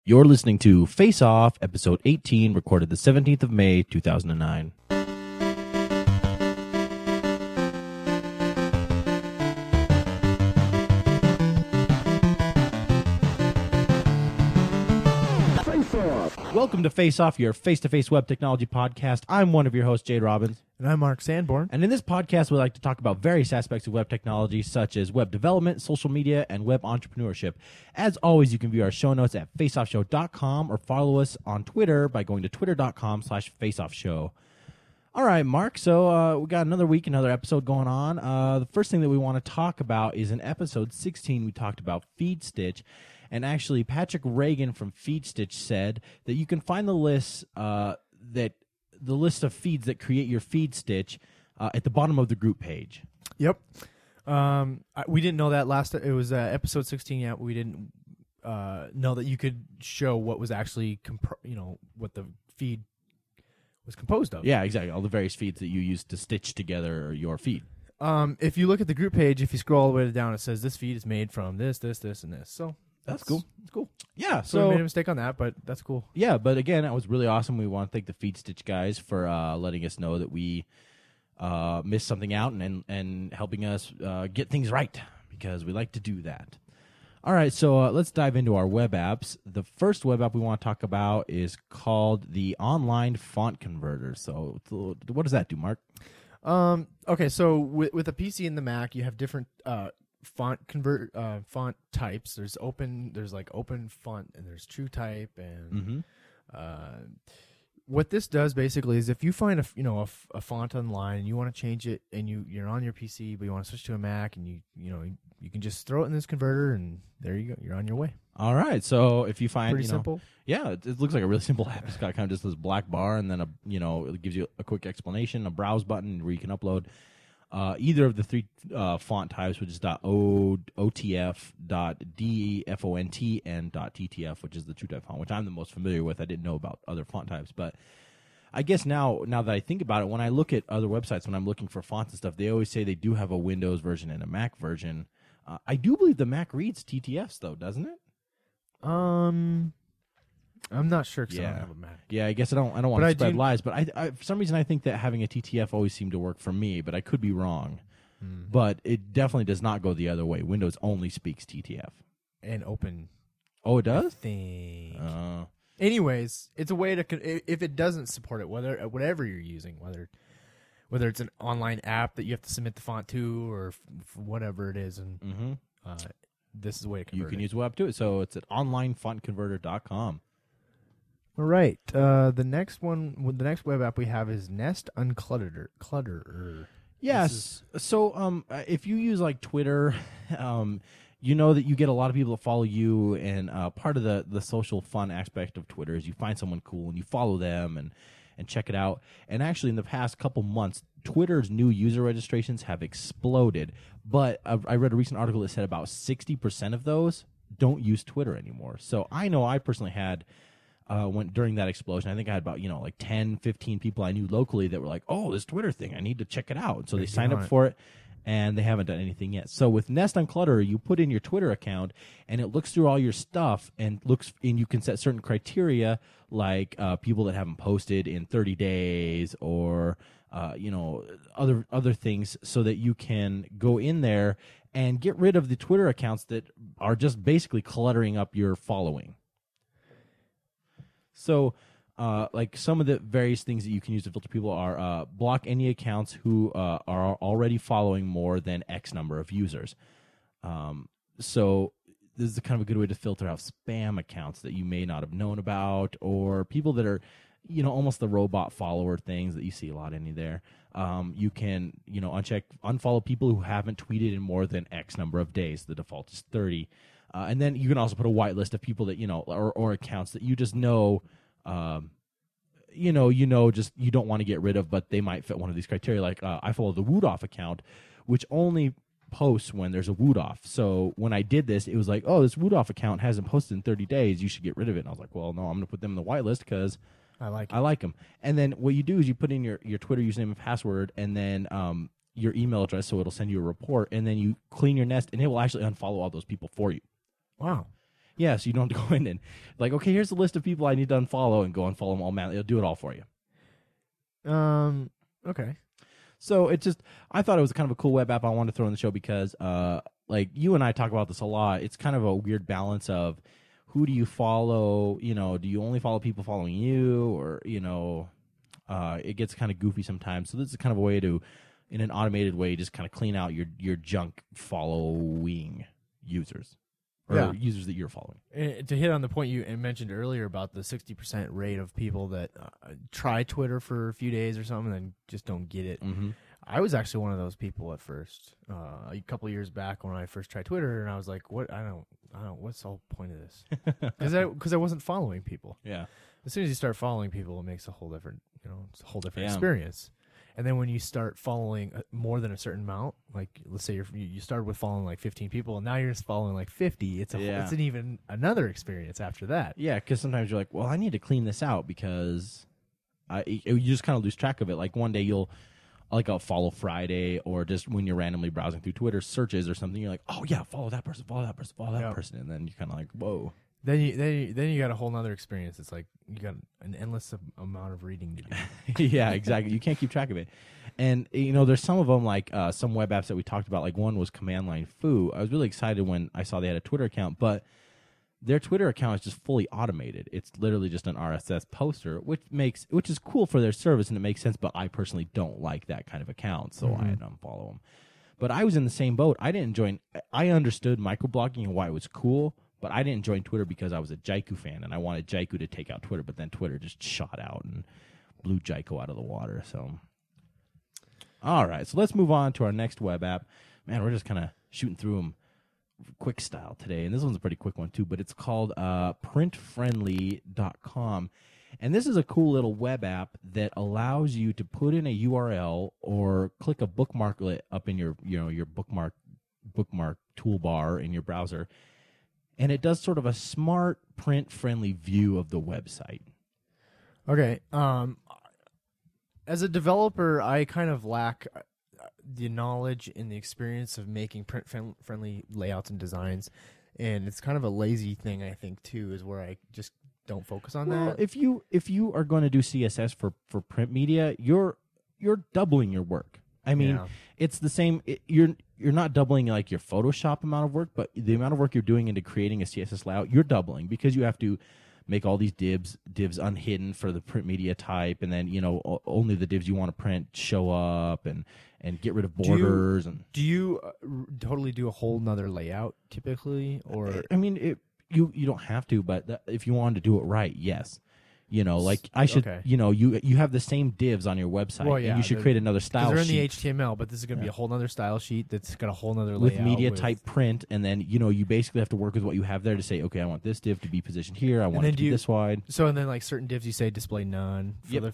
You're listening to Face Off, episode 18, recorded the 17th of May, 2009. Welcome to Face Off, your face-to-face web technology podcast. I'm one of your hosts, Jade Robbins. And I'm Mark Sanborn. And in this podcast, we like to talk about various aspects of web technology, such as web development, social media, and web entrepreneurship. As always, you can view our show notes at faceoffshow.com or follow us on Twitter by going to twitter.com/faceoffshow. All right, Mark, so we got another week, another episode going on. The first thing that we want to talk about is in episode 16, we talked about FeedStitch. And actually, Patrick Reagan from FeedStitch said that you can find the list of feeds that create your FeedStitch at the bottom of the group page. Yep. We didn't know that last. It was episode 16. Yeah, we didn't know that you could show what was actually what the feed was composed of. Yeah, exactly. All the various feeds that you use to stitch together your feed. If you look at the group page, if you scroll all the way down, it says this feed is made from this, and this. So. That's cool. It's cool. Yeah. So we made a mistake on that, but that's cool. Yeah, but again, that was really awesome. We want to thank the FeedStitch guys for letting us know that we missed something out and helping us get things right, because we like to do that. All right, so let's dive into our web apps. The first web app we want to talk about is called the Online Font Converter. So what does that do, Mark? Okay, so with a PC and the Mac, you have different font types. There's open font, and there's TrueType, and what this does basically is if you find a font online and you want to change it, and you're on your PC but you want to switch to a Mac, and you can just throw it in this converter, and there you go, you're on your way. All right, so if you find pretty simple. Yeah, it looks like a really simple app. It's got kind of just this black bar, and then it gives you a quick explanation, a browse button where you can upload either of the three font types, which is .otf, .defont, and .ttf, which is the TrueType font, which I'm the most familiar with. I didn't know about other font types, but I guess now that I think about it, when I look at other websites, when I'm looking for fonts and stuff, they always say they do have a Windows version and a Mac version. I do believe the Mac reads TTFs, though, doesn't it? I'm not sure because I don't have a Mac. Yeah, I guess I don't want to spread lies, but I for some reason I think that having a TTF always seemed to work for me, but I could be wrong. But it definitely does not go the other way. Windows only speaks TTF. And open. Oh, it does? I think. Anyways, it's a way to, if it doesn't support it, whatever you're using, whether it's an online app that you have to submit the font to, or whatever it is, and this is a way to convert it. You can use web to it, so it's at onlinefontconverter.com. All right. The next web app we have is Nest Unclutterer. Yes. So if you use like Twitter, you know that you get a lot of people that follow you, and part of the social fun aspect of Twitter is you find someone cool and you follow them and check it out. And actually, in the past couple months, Twitter's new user registrations have exploded. But I read a recent article that said about 60% of those don't use Twitter anymore. So I know I personally had during that explosion, I think I had about 10, 15 people I knew locally that were like, "Oh, this Twitter thing, I need to check it out." So they signed up for it, and they haven't done anything yet. So with Nest Unclutterer, you put in your Twitter account, and it looks through all your stuff, and you can set certain criteria like people that haven't posted in 30 days, or other things, so that you can go in there and get rid of the Twitter accounts that are just basically cluttering up your following. So, like some of the various things that you can use to filter people are block any accounts who are already following more than X number of users. So this is kind of a good way to filter out spam accounts that you may not have known about, or people that are, almost the robot follower things that you see a lot in there. You can, unfollow people who haven't tweeted in more than X number of days. The default is 30. And then you can also put a whitelist of people that, or accounts that you just know, just you don't want to get rid of, but they might fit one of these criteria. Like I follow the Woodoff account, which only posts when there's a Woodoff. So when I did this, it was like, oh, this Woodoff account hasn't posted in 30 days. You should get rid of it. And I was like, well, no, I'm going to put them in the whitelist because I like them. And then what you do is you put in your Twitter username and password, and then your email address, so it'll send you a report, and then you clean your Nest, and it will actually unfollow all those people for you. Wow. Yeah, so you don't have to go in and like, okay, here's the list of people I need to unfollow and go unfollow them all. Man, it'll do it all for you. Okay. So it just, I thought it was kind of a cool web app I wanted to throw in the show because, like you and I talk about this a lot. It's kind of a weird balance of who do you follow? You know, do you only follow people following you, or it gets kind of goofy sometimes. So this is kind of a way to, in an automated way, just kind of clean out your junk following users. Or users that you're following. To hit on the point you mentioned earlier about the 60% rate of people that try Twitter for a few days or something and then just don't get it. Mm-hmm. I was actually one of those people at first. A couple of years back when I first tried Twitter, and I was like, "What? I don't. What's the whole point of this?" Because I wasn't following people. Yeah. As soon as you start following people, it makes a whole different, it's a whole different experience. And then when you start following more than a certain amount, like let's say you started with following like 15 people, and now you're just following like 50. It's an even another experience after that. Yeah, because sometimes you're like, well, I need to clean this out because you just kind of lose track of it. Like one day you'll like a follow Friday, or just when you're randomly browsing through Twitter searches or something, you're like, oh yeah, follow that person, follow that person, follow that person, and then you're kind of like, whoa. Then you got a whole nother experience. It's like you got an endless amount of reading to do. Yeah, exactly. You can't keep track of it. And, there's some of them, like some web apps that we talked about. Like one was Command Line Foo. I was really excited when I saw they had a Twitter account, but their Twitter account is just fully automated. It's literally just an RSS poster, which is cool for their service, and it makes sense, but I personally don't like that kind of account, so I had to unfollow them. But I was in the same boat. I understood microblogging and why it was cool, but I didn't join Twitter because I was a Jaiku fan, and I wanted Jaiku to take out Twitter, but then Twitter just shot out and blew Jaiku out of the water. So, all right, so let's move on to our next web app. Man, we're just kind of shooting through them quick style today, and this one's a pretty quick one too, but it's called printfriendly.com. And this is a cool little web app that allows you to put in a URL or click a bookmarklet up in your bookmark toolbar in your browser. And it does sort of a smart, print-friendly view of the website. Okay. As a developer, I kind of lack the knowledge and the experience of making print-friendly layouts and designs. And it's kind of a lazy thing, I think, too, is where I just don't focus on that. If you are going to do CSS for print media, you're doubling your work. I mean, it's the same. You're not doubling like your Photoshop amount of work, but the amount of work you're doing into creating a CSS layout, you're doubling, because you have to make all these divs unhidden for the print media type, and then only the divs you want to print show up, and get rid of borders. Do you totally do a whole nother layout typically, or I mean, you don't have to, but if you wanted to do it right, yes. Like I should, you have the same divs on your website, and you should create another style sheet. They're in the HTML, but this is going to be a whole other style sheet that's got a whole other layout. With media type print, and then, you basically have to work with what you have there to say, okay, I want this div to be positioned here, I want it to be this wide. So, and then like certain divs you say display none.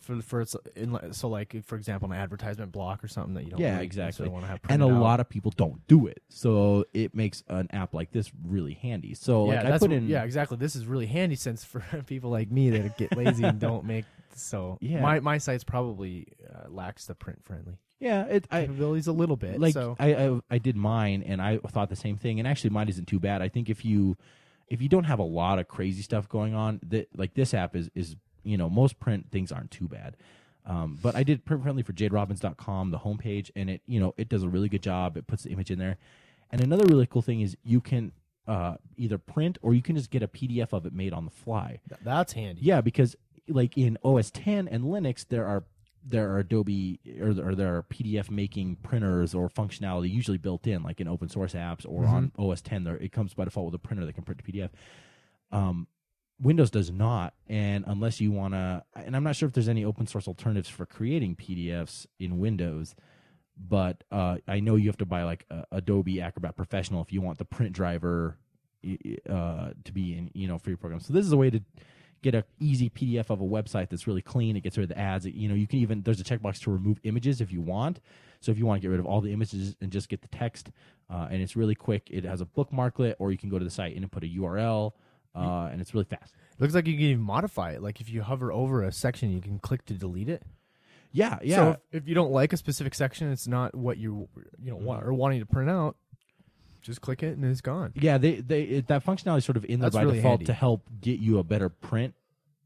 So like, for example, an advertisement block or something that you don't exactly want to have printed out. A lot of people don't do it. So it makes an app like this really handy. So I put in... Yeah, exactly. This is really handy since for people like me that get lazy and don't make my site's probably lacks the print friendly capabilities a little bit. Like I did mine, and I thought the same thing, and actually mine isn't too bad. I think if you don't have a lot of crazy stuff going on, like this app is most print things aren't too bad. But I did print friendly for jaderobbins.com, the homepage, and it does a really good job. It puts the image in there. And another really cool thing is you can either print, or you can just get a PDF of it made on the fly. That's handy. Yeah, because like in OS 10 and Linux, there are Adobe or there are PDF making printers or functionality usually built in, like in open source apps, or on OS 10 it comes by default with a printer that can print to PDF. Windows does not, and unless you want to, and I'm not sure if there's any open source alternatives for creating PDFs in Windows, but I know you have to buy like Adobe Acrobat Professional if you want the print driver to be in for your program. So this is a way to get an easy PDF of a website that's really clean. It gets rid of the ads. You can even, there's a checkbox to remove images if you want. So if you want to get rid of all the images and just get the text, and it's really quick. It has a bookmarklet, or you can go to the site and put a URL, and it's really fast. It looks like you can even modify it. Like if you hover over a section, you can click to delete it. Yeah. So if you don't like a specific section, it's not what you want or wanting to print out, just click it and it's gone. Yeah, that functionality is sort of in there That's by really default handy. to help get you a better print.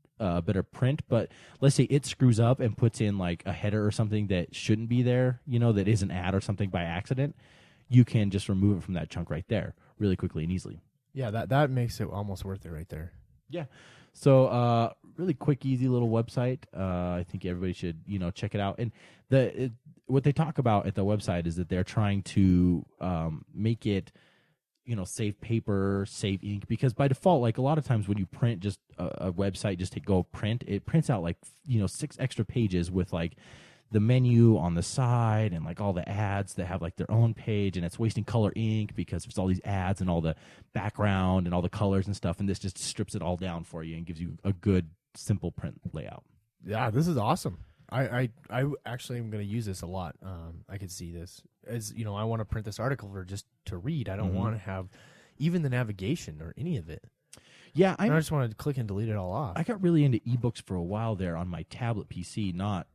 But let's say it screws up and puts in like a header or something that shouldn't be there, that is an ad or something by accident, you can just remove it from that chunk right there really quickly and easily. Yeah, that makes it almost worth it right there. Yeah. So really quick, easy little website. I think everybody should, check it out. And what they talk about at the website is that they're trying to make it, save paper, save ink, because by default, like a lot of times when you print just a website, just to go print, it prints out like, 6 extra pages with like the menu on the side and like all the ads that have like their own page, and it's wasting color ink because there's all these ads and all the background and all the colors and stuff. And this just strips it all down for you and gives you a good, simple print layout. Yeah, this is awesome. I actually am going to use this a lot. I could see this as, I want to print this article for just to read. I don't want to have even the navigation or any of it. Yeah, I just want to click and delete it all off. I got really into ebooks for a while there on my tablet PC,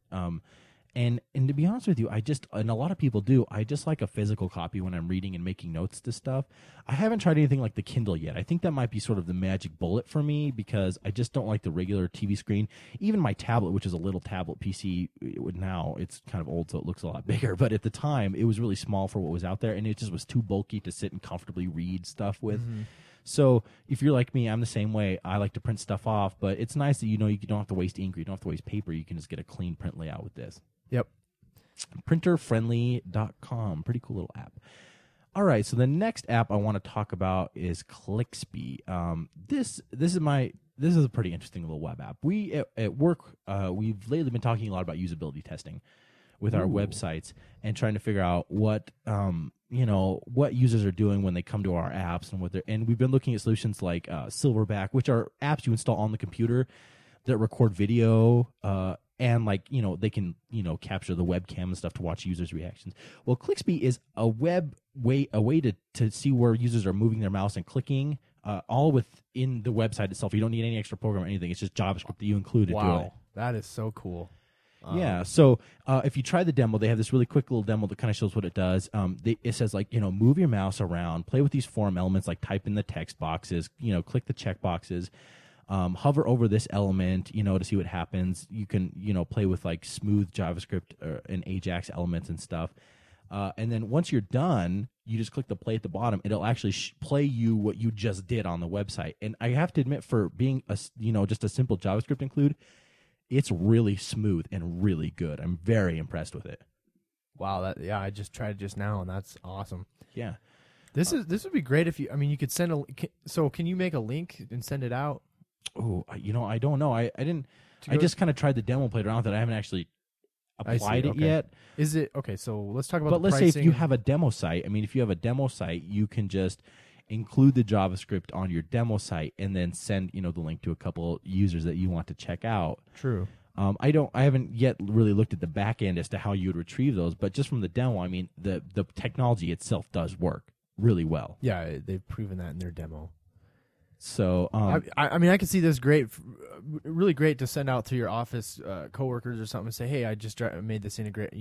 and to be honest with you, and a lot of people do, I just like a physical copy when I'm reading and making notes to stuff. I haven't tried anything like the Kindle yet. I think that might be sort of the magic bullet for me because I just don't like the regular TV screen. Even my tablet, which is a little tablet PC, now it's kind of old, so it looks a lot bigger. But at the time, it was really small for what was out there, and it just was too bulky to sit and comfortably read stuff with. Mm-hmm. So if you're like me, I'm the same way. I like to print stuff off, but it's nice that you don't have to waste ink or you don't have to waste paper. You can just get a clean print layout with this. Yep. Printerfriendly.com. Pretty cool little app. All right, so the next app I want to talk about is Clixby. This is a pretty interesting little web app. We at work we've lately been talking a lot about usability testing with our websites and trying to figure out what what users are doing when they come to our apps and we've been looking at solutions like Silverback, which are apps you install on the computer that record video and they can capture the webcam and stuff to watch users' reactions. Well, Clixby is a way to see where users are moving their mouse and clicking all within the website itself. You don't need any extra program or anything. It's just JavaScript that you include to do it. That is so cool. Yeah, so if you try the demo, they have this really quick little demo that kind of shows what it does. It says move your mouse around, play with these form elements, like type in the text boxes, click the check boxes, hover over this element, to see what happens. You can, play with like smooth JavaScript and Ajax elements and stuff. And then once you're done, you just click the play at the bottom. It'll actually play you what you just did on the website. And I have to admit, for being just a simple JavaScript include, it's really smooth and really good. I'm very impressed with it. Wow, I just tried it just now, and that's awesome. Yeah, this would be great if you could send so can you make a link and send it out? Oh, I don't know. I didn't. I just kind of tried the demo, played around with it. I haven't actually applied it yet. Is it okay? So let's talk about. But let's pricing. say if you have a demo site. If you have a demo site, you can just include the JavaScript on your demo site and then send the link to a couple users that you want to check out. True. I haven't yet really looked at the back end as to how you would retrieve those, but just from the demo, the technology itself does work really well. Yeah, they've proven that in their demo. So I can see this really great to send out to your office coworkers or something and say, hey, I just made this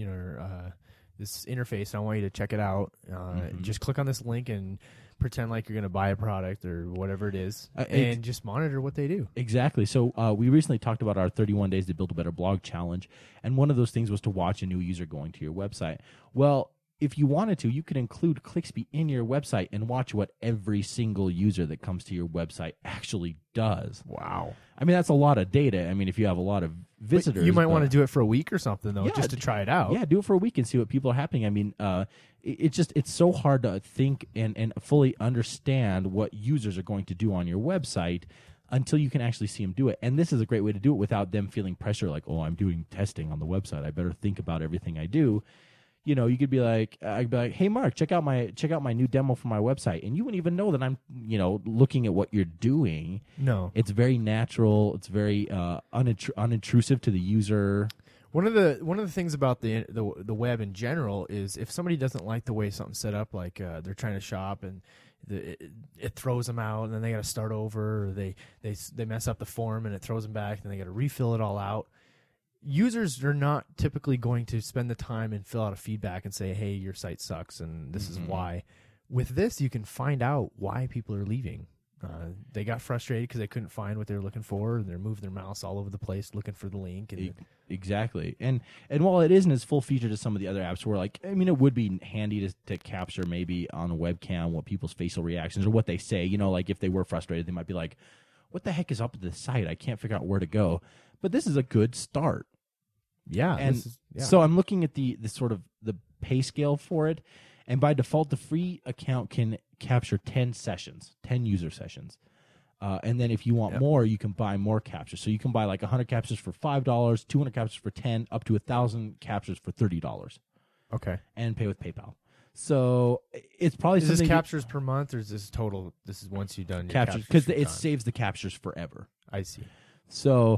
this interface and I want you to check it out. Just click on this link and pretend like you're going to buy a product or whatever it is, and just monitor what they do. Exactly. So we recently talked about our 31 Days to Build a Better Blog challenge, and one of those things was to watch a new user going to your website. Well, if you wanted to, you could include Clixby in your website and watch what every single user that comes to your website actually does. Wow. That's a lot of data. If you have a lot of visitors. But you might want to do it for a week or something, though, just to try it out. Yeah, do it for a week and see what people are happening. It's so hard to think and fully understand what users are going to do on your website until you can actually see them do it. And this is a great way to do it without them feeling pressure like, oh, I'm doing testing on the website. I better think about everything I do. You could be like, I'd be like, hey, Mark, check out my new demo for my website. And you wouldn't even know that I'm, looking at what you're doing. No. It's very natural. It's very unintrusive to the user. One of the things about the web in general is if somebody doesn't like the way something's set up, like they're trying to shop and it throws them out, and then they got to start over, or they mess up the form and it throws them back, and they got to refill it all out. Users are not typically going to spend the time and fill out a feedback and say, hey, your site sucks and this is why. with this, you can find out why people are leaving. They got frustrated because they couldn't find what they were looking for, and they're moving their mouse all over the place looking for the link. And Exactly. And while it isn't as full featured as some of the other apps where, like, I mean, it would be handy to capture maybe on a webcam what people's facial reactions or what they say. You know, like if they were frustrated, they might be like, what the heck is up with this site? I can't figure out where to go. But this is a good start. yeah, And so I'm looking at the sort of the pay scale for it. And by default, the free account can capture 10 sessions, 10 user sessions. And then if you want more, you can buy more captures. So you can buy like 100 captures for $5, 200 captures for $10, up to 1,000 captures for $30. Okay. And pay with PayPal. So it's probably Is this something captures per month, or is this total? This is once you've done your captures because you're it done? saves the captures forever. I see. So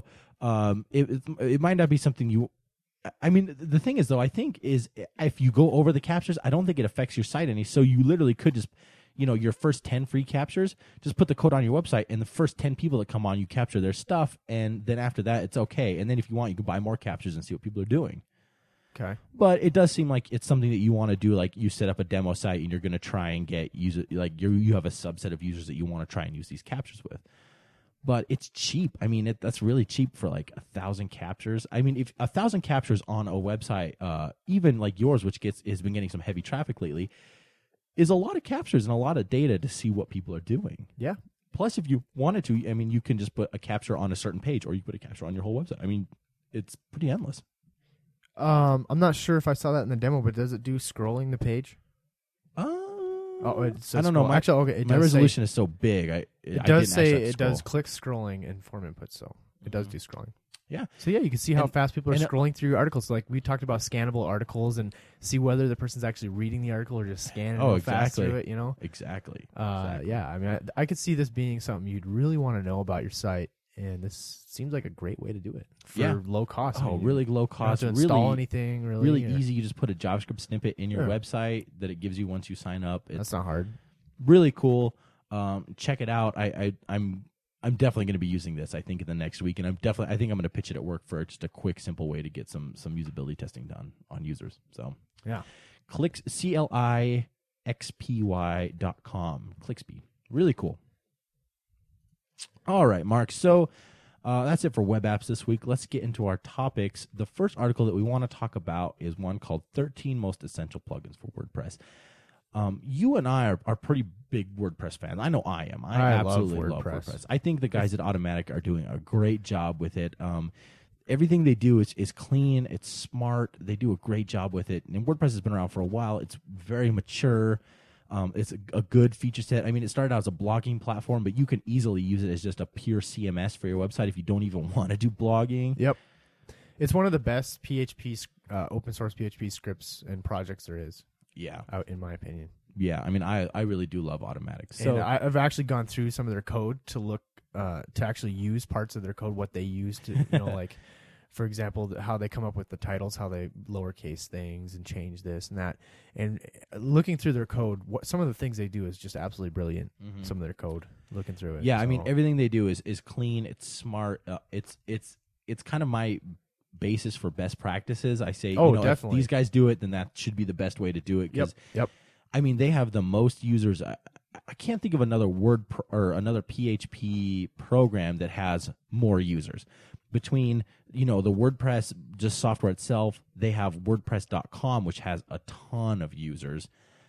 it might not be something you. I mean, the thing is, though, I think is if you go over the captures, I don't think it affects your site any. So you literally could just, you know, your first 10 free captures, just put the code on your website, and the first 10 people that come on, you capture their stuff, and then after that, it's okay. And then if you want, you can buy more captures and see what people are doing. Okay. But it does seem like it's something that you want to do. Like you set up a demo site, and you're going to try and get user, like you have a subset of users that you want to try and use these captures with. But it's cheap. I mean, that's really cheap for like 1,000 captures. I mean, if 1,000 captures on a website, even like yours, which has been getting some heavy traffic lately, is a lot of captures and a lot of data to see what people are doing. Yeah. Plus, if you wanted to, I mean, you can just put a capture on a certain page, or you put a capture on your whole website. I mean, it's pretty endless. I'm not sure if I saw that in the demo, but does it do scrolling the page? Oh, it says I don't know. scroll. Actually, okay. My resolution is so big. It does say it does click scrolling and form input, so it does do scrolling. Yeah. So yeah, you can see how fast people are and scrolling through articles. Like we talked about scannable articles and see whether the person's actually reading the article or just scanning real fast through it. You know. Exactly. Yeah. I mean, I could see this being something you'd really want to know about your site, and this seems like a great way to do it for low cost. Oh, really low cost. You don't have to install anything. Really easy. You just put a JavaScript snippet in your website that it gives you once you sign up. That's not hard. Really cool. Check it out. I'm definitely going to be using this, I think, in the next week, and I think I'm going to pitch it at work for just a quick, simple way to get some usability testing done on users. So yeah, CLIXPY.com. Clixpy. Really cool. All right, Mark. So that's it for web apps this week. Let's get into our topics. The first article that we want to talk about is one called 13 Most Essential Plugins for WordPress. You and I are pretty big WordPress fans. I know I am. I absolutely love WordPress. I think the guys at Automatic are doing a great job with it. Everything they do is clean. It's smart. They do a great job with it. And WordPress has been around for a while. It's very mature. It's a good feature set. I mean, it started out as a blogging platform, but you can easily use it as just a pure CMS for your website if you don't even want to do blogging. Yep. It's one of the best PHP, open source PHP scripts and projects there is. Yeah. Out in my opinion. Yeah. I mean, I really do love Automatic. So and I've actually gone through some of their code to look, to actually use parts of their code, what they use to, you know, like, for example, how they come up with the titles, how they lowercase things and change this and that. And looking through their code, some of the things they do is just absolutely brilliant. Mm-hmm. Some of their code, looking through it. Yeah, so. I mean, everything they do is clean. It's smart. It's kind of my basis for best practices. I say, definitely. If these guys do it, then that should be the best way to do it. Yep. I mean, they have the most users. I can't think of another another PHP program that has more users. Between, the WordPress, just software itself, they have WordPress.com, which has a ton of users.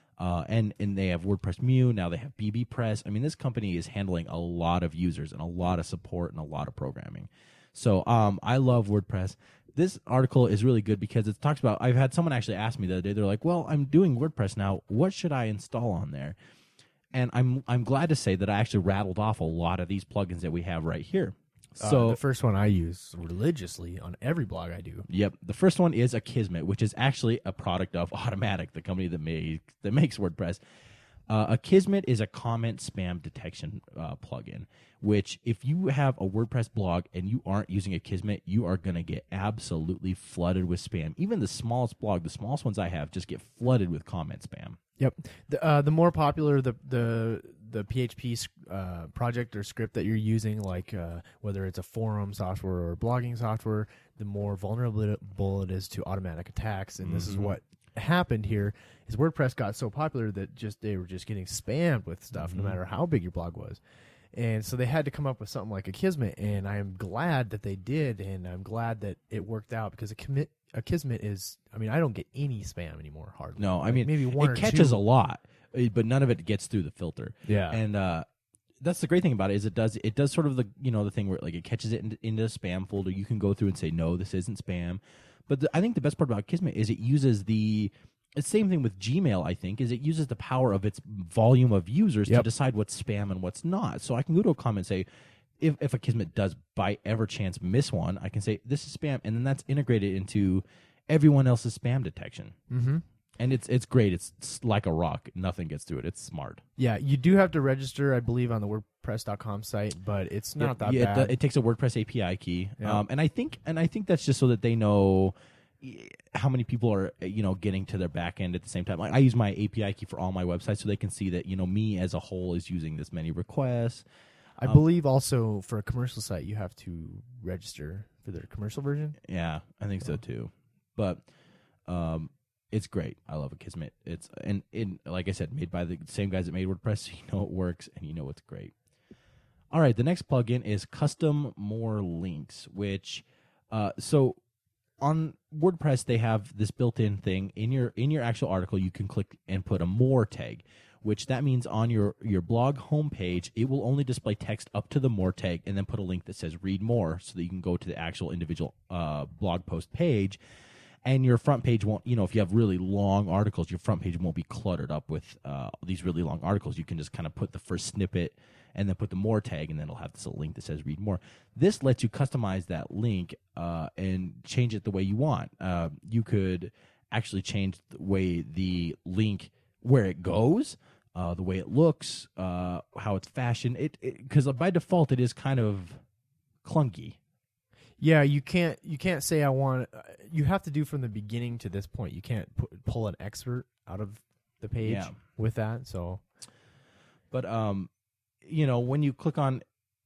And they have WordPress Mew. Now they have bbPress. I mean, this company is handling a lot of users and a lot of support and a lot of programming. So I love WordPress. This article is really good because it talks about, I've had someone actually ask me the other day, they're like, well, I'm doing WordPress now. What should I install on there? And I'm glad to say that I actually rattled off a lot of these plugins that we have right here. So the first one I use religiously on every blog I do. Yep. The first one is Akismet, which is actually a product of Automatic, the company that makes WordPress. Akismet is a comment spam detection plugin, which if you have a WordPress blog and you aren't using Akismet, you are going to get absolutely flooded with spam. Even the smallest blog, the smallest ones I have, just get flooded with comment spam. Yep. The more popular the PHP project or script that you're using, like whether it's a forum software or blogging software, the more vulnerable it is to automatic attacks. And this is what happened here is WordPress got so popular that they were just getting spammed with stuff, no matter how big your blog was. And so they had to come up with something like Akismet, and I am glad that they did, and I'm glad that it worked out, because Akismet is, I mean, I don't get any spam anymore, hardly. No, I mean, maybe one it or catches two. a lot, but none of it gets through the filter. Yeah. And that's the great thing about it, is it does sort of the thing where like it catches it into a spam folder. You can go through and say, no, this isn't spam. But I think the best part about Kismet is it uses the same thing with Gmail, I think, is it uses the power of its volume of users to decide what's spam and what's not. So I can go to a comment and say, if a Kismet does by ever chance miss one, I can say, this is spam, and then that's integrated into everyone else's spam detection. Mm-hmm. And it's great. It's like a rock. Nothing gets through it. It's smart. Yeah, you do have to register, I believe, on the WordPress.com site, but it's not that bad. It takes a WordPress API key, Yeah. and I think that's just so that they know how many people are getting to their back end at the same time. Like, I use my API key for all my websites, so they can see that me as a whole is using this many requests. I believe also for a commercial site you have to register for their commercial version. Yeah, I think so too. But it's great. I love Akismet. It's and like I said, made by the same guys that made WordPress, so you know it works and you know it's great. All right, the next plugin is Custom More Links, which so on WordPress they have this built-in thing in your actual article. You can click and put a more tag, which that means on your blog homepage it will only display text up to the more tag and then put a link that says read more, so that you can go to the actual individual blog post page. And your front page won't, if you have really long articles, your front page won't be cluttered up with these really long articles. You can just kind of put the first snippet and then put the more tag, and then it'll have this little link that says read more. This lets you customize that link and change it the way you want. You could actually change the way the link, where it goes, the way it looks, how it's fashioned. Because by default it is kind of clunky. Yeah, you can't say I want. You have to do from the beginning to this point. You can't pull an excerpt out of the page with that. So, but when you click on,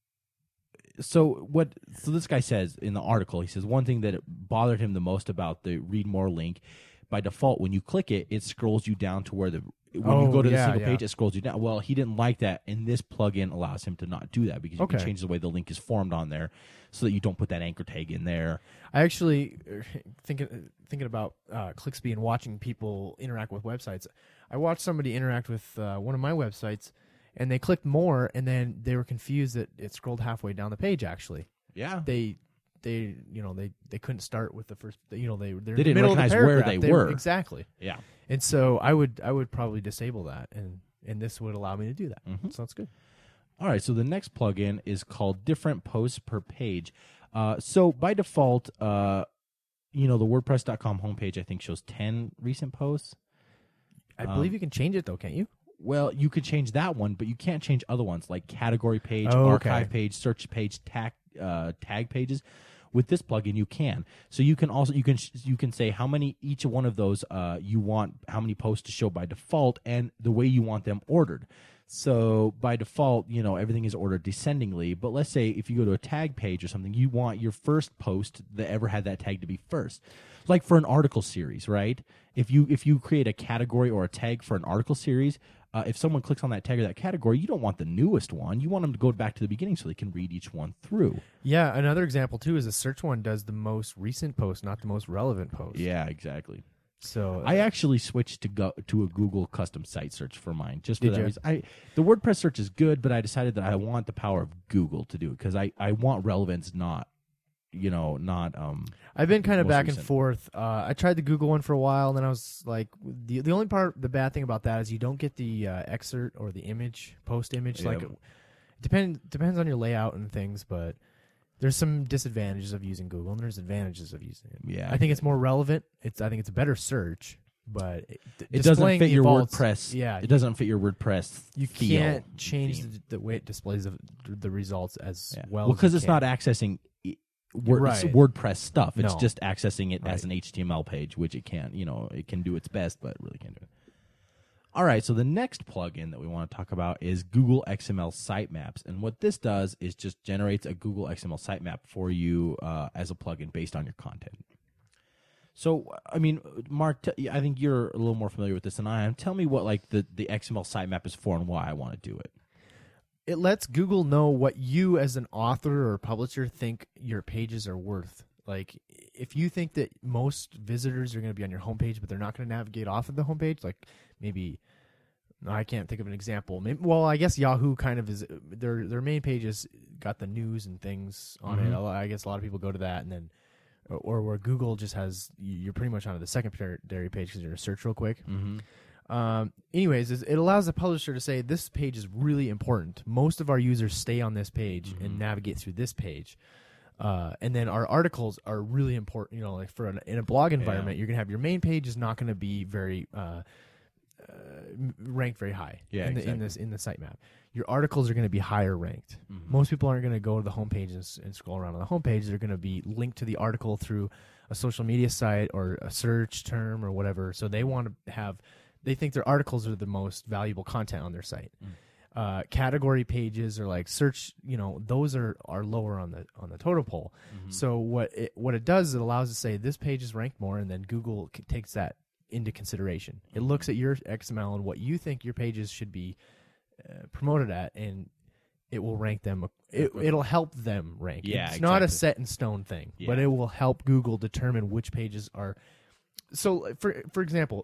so this guy says in the article, he says one thing that bothered him the most about the read more link, by default when you click it, it scrolls you down to where you go to the single page, it scrolls you down. Well, he didn't like that, and this plugin allows him to not do that, because you can change the way the link is formed on there, so that you don't put that anchor tag in there. I actually thinking about Clicksby and watching people interact with websites. I watched somebody interact with one of my websites, and they clicked more, and then they were confused that it scrolled halfway down the page. Actually, yeah, they couldn't start with the first. They're they in the didn't middle recognize of the where paragraph. they were. Exactly. Yeah. And so I would probably disable that, and this would allow me to do that. Mm-hmm. So that's good. All right, so the next plugin is called Different Posts Per Page. So by default, the WordPress.com homepage I think shows 10 recent posts. I believe you can change it though, can't you? Well, you could change that one, but you can't change other ones like category page, Oh, archive page, search page, tag pages. With this plugin, you can. So you can also you can say how many each one of those you want, how many posts to show by default, and the way you want them ordered. So by default, everything is ordered descendingly. But let's say if you go to a tag page or something, you want your first post that ever had that tag to be first. Like for an article series, right? If you create a category or a tag for an article series, if someone clicks on that tag or that category, you don't want the newest one. You want them to go back to the beginning so they can read each one through. Yeah, another example too is the search one does the most recent post, not the most relevant post. Yeah, exactly. So I actually switched to a Google custom site search for mine just for Did that you? reason. The WordPress search is good, but I decided that I want the power of Google to do it, because I want relevance, not. I've been kind of most back and recent. forth. I tried the Google one for a while, and then I was like, the only the bad thing about that is you don't get the excerpt or the post image. Yeah. Like, depends on your layout and things, but there's some disadvantages of using Google, and there's advantages of using it. Yeah, I think it's more relevant. I think it's a better search, but it doesn't displaying fit your defaults- WordPress. Yeah, it doesn't fit your WordPress. you feel can't change theme. the way it displays the results as Yeah. well. because as it's you not can. accessing Right. WordPress stuff. It's No. just accessing it Right. as an HTML page, which it can't. It can do its best, but it really can't do it. All right, so the next plugin that we want to talk about is Google XML Sitemaps, and what this does is just generates a Google XML sitemap for you as a plugin based on your content. So, I mean, Mark, I think you're a little more familiar with this than I am. Tell me what like the XML sitemap is for and why I want to do it. It lets Google know what you as an author or publisher think your pages are worth. Like, if you think that most visitors are going to be on your homepage, but they're not going to navigate off of the homepage, like maybe, I can't think of an example. Maybe, well, I guess Yahoo kind of is, their main page has got the news and things on it. I guess a lot of people go to that, and then, or where Google just has, you're pretty much onto the secondary page because you're going to search real quick. Anyways, it allows the publisher to say this page is really important. Most of our users stay on this page and navigate through this page. And then our articles are really important. You know, like in a blog environment, you're gonna have your main page is not gonna be very ranked very high. In the sitemap. Your articles are gonna be higher ranked. Most people aren't gonna go to the homepage and scroll around on the homepage. They're gonna be linked to the article through a social media site or a search term or whatever. So they want to have. They think their articles are the most valuable content on their site. Category pages or like search, you know, those are lower on the totem pole. So what it does is it allows it to say this page is ranked more, and then Google takes that into consideration. It looks at your XML and what you think your pages should be promoted at, and it will rank them. It'll help them rank. It's not a set in stone thing, but it will help Google determine which pages are. So for example,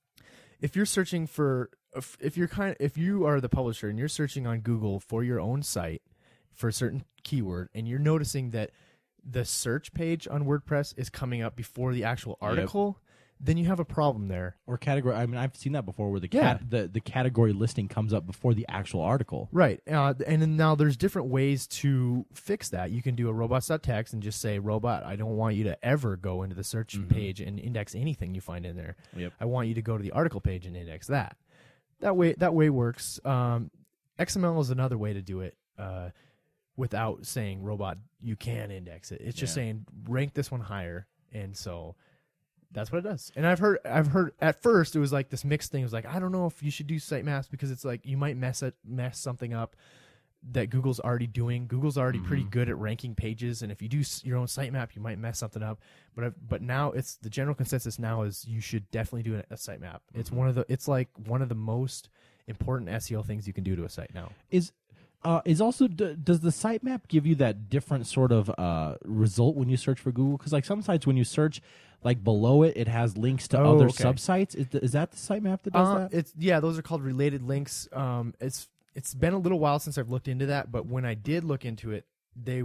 if you're searching for, if you are the publisher and you're searching on Google for your own site for a certain keyword, and you're noticing that the search page on WordPress is coming up before the actual article, then you have a problem there. Or category. I mean, I've seen that before where the category listing comes up before the actual article. Right. And then now there's different ways to fix that. You can do a robots.txt and just say, robot, I don't want you to ever go into the search page and index anything you find in there. I want you to go to the article page and index that. That way works. XML is another way to do it without saying, robot, you can index it. It's just saying, rank this one higher. And so that's what it does. And I've heard at first it was like this mixed thing. It was like, I don't know if you should do sitemaps because it's like you might mess something up that Google's already doing. Google's already pretty good at ranking pages, and if you do your own sitemap, you might mess something up. But now it's the general consensus now is you should definitely do a sitemap. It's it's like one of the most important SEO things you can do to a site now. Is also does the sitemap give you that different sort of result when you search for Google? Because like some sites when you search, like below it has links to other subsites. Is that the sitemap that does that? Those are called related links. It's been a little while since I've looked into that, but when I did look into it, they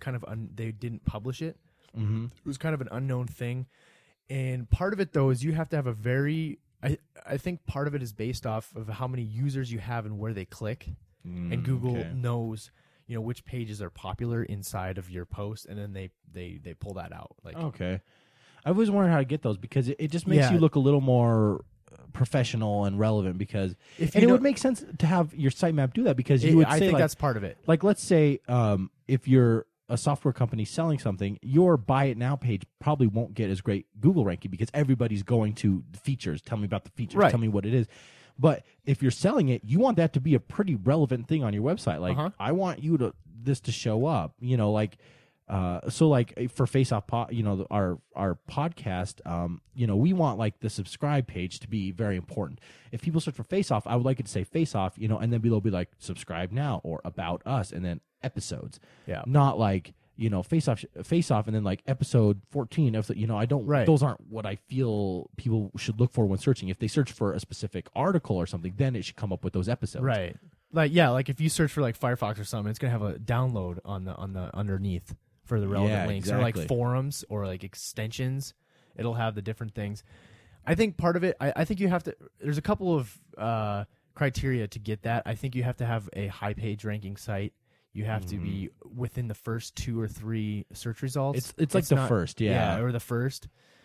didn't publish it. It was kind of an unknown thing, and part of it though is you have to have a very. I think part of it is based off of how many users you have and where they click. And Google knows, you know, which pages are popular inside of your post, and then they pull that out. Like, okay, I always wondered how to get those because it just makes you look a little more professional and relevant. Because it would make sense to have your sitemap do that because you would say, I think that's part of it. Like, let's say if you're a software company selling something, your buy it now page probably won't get as great Google ranking because everybody's going to the features. Tell me about the features. Tell me what it is. But if you're selling it, you want that to be a pretty relevant thing on your website. Like, I want this to show up. You know, like, so like for Face Off, our podcast, we want like the subscribe page to be very important. If people search for Face Off, I would like it to say Face Off, and then below be like subscribe now or about us, and then episodes. Yeah, not like. Face off, and then like episode 14. I don't. Right. Those aren't what I feel people should look for when searching. If they search for a specific article or something, then it should come up with those episodes. Right. Like if you search for like Firefox or something, it's gonna have a download on the underneath for the relevant links, exactly. Or like forums or like extensions. It'll have the different things. I think part of it. I think you have to. There's a couple of criteria to get that. I think you have to have a high page ranking site. You have to be within the first 2 or 3 search results. It's like the first, or the first.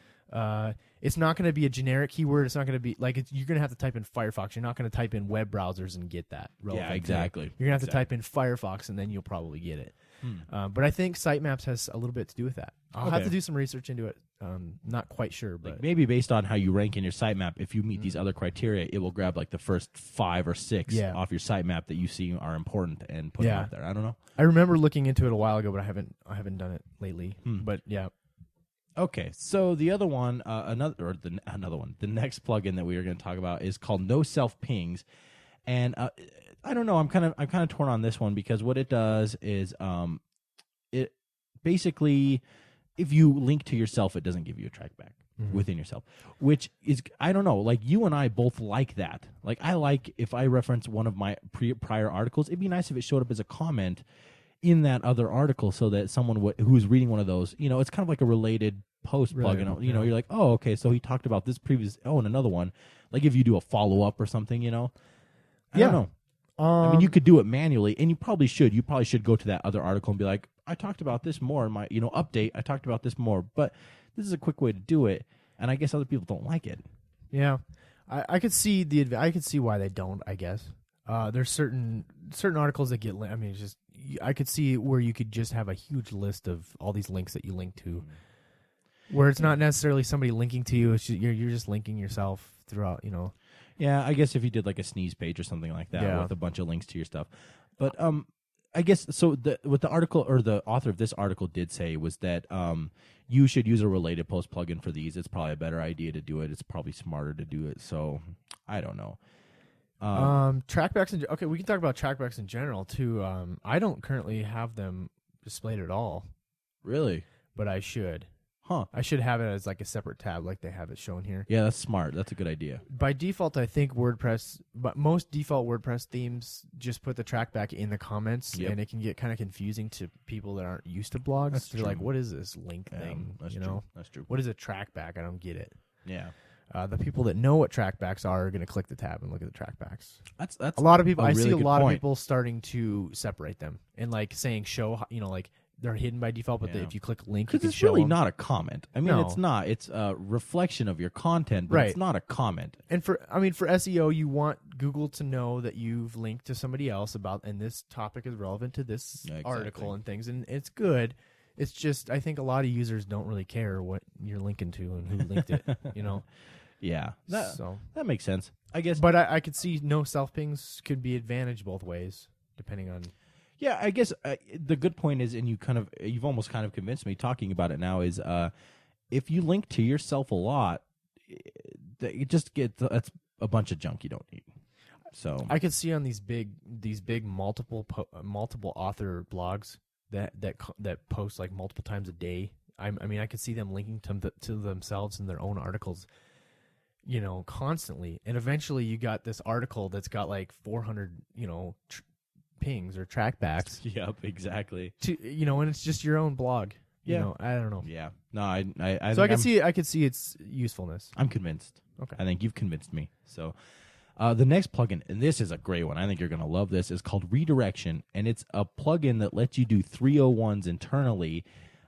It's not going to be a generic keyword. It's not going to be like you're going to have to type in Firefox. You're not going to type in web browsers and get that. Yeah, exactly. You're going to have to type in Firefox and then you'll probably get it. But I think Sitemaps has a little bit to do with that. I'll have to do some research into it. Not quite sure, but like maybe based on how you rank in your sitemap, if you meet these other criteria, it will grab like the first 5 or 6 off your sitemap that you see are important and put them out there. I don't know. I remember looking into it a while ago, but I haven't done it lately. But yeah. Okay, so the other one, another one, the next plugin that we are going to talk about is called No Self Pings, and I don't know, I'm kind of torn on this one because what it does is it basically, if you link to yourself, it doesn't give you a trackback within yourself, which is, I don't know, like you and I both like that. Like I like if I reference one of my prior articles, it'd be nice if it showed up as a comment in that other article so that someone who's reading one of those, it's kind of like a related post plugin. You're like, oh, okay, so he talked about this previous, and another one. Like if you do a follow-up or something, I don't know. I mean, you could do it manually, and you probably should. You probably should go to that other article and be like, I talked about this more in my, update. I talked about this more, but this is a quick way to do it, and I guess other people don't like it. Yeah, I could see I could see why they don't. I guess there's certain articles that get. I mean, it's just I could see where you could just have a huge list of all these links that you link to, where it's not necessarily somebody linking to you. It's just, you're just linking yourself throughout. Yeah, I guess if you did like a sneeze page or something like that with a bunch of links to your stuff. But I guess so what the article or the author of this article did say was that you should use a related post plugin for these. It's probably a better idea to do it. It's probably smarter to do it. So I don't know. Trackbacks okay, we can talk about trackbacks in general too. I don't currently have them displayed at all. Really? But I should. Huh. I should have it as like a separate tab like they have it shown here. Yeah, that's smart. That's a good idea. By default, I think but most default WordPress themes just put the trackback in the comments, and it can get kind of confusing to people that aren't used to blogs. That's They're true. like, what is this link thing? That's true. That's true. What is a trackback? I don't get it. Yeah. The people that know what trackbacks are going to click the tab and look at the trackbacks. That's a lot of people. I see a lot of people starting to separate them and like saying show. Like they're hidden by default, but if you click link, because it's really not a comment. I mean, it's not. It's a reflection of your content, but it's not a comment. And for SEO, you want Google to know that you've linked to somebody else and this topic is relevant to this article and things, and it's good. It's just I think a lot of users don't really care what you're linking to and who linked it. Yeah, that makes sense, I guess. But I could see no self pings could be advantage both ways, depending on. Yeah, I guess the good point is, and you've almost kind of convinced me talking about it now, is if you link to yourself a lot, you just that's a bunch of junk you don't need. So I could see on these big multiple author blogs that post like multiple times a day. I mean, I could see them linking to themselves in their own articles, constantly. And eventually, you got this article that's got like 400, pings or trackbacks. Yep, exactly. And it's just your own blog. Yeah, I don't know. Yeah, no, I could see its usefulness. I'm convinced. Okay, I think you've convinced me. So, the next plugin, and this is a great one. I think you're gonna love this. Is called Redirection, and it's a plugin that lets you do 301s internally.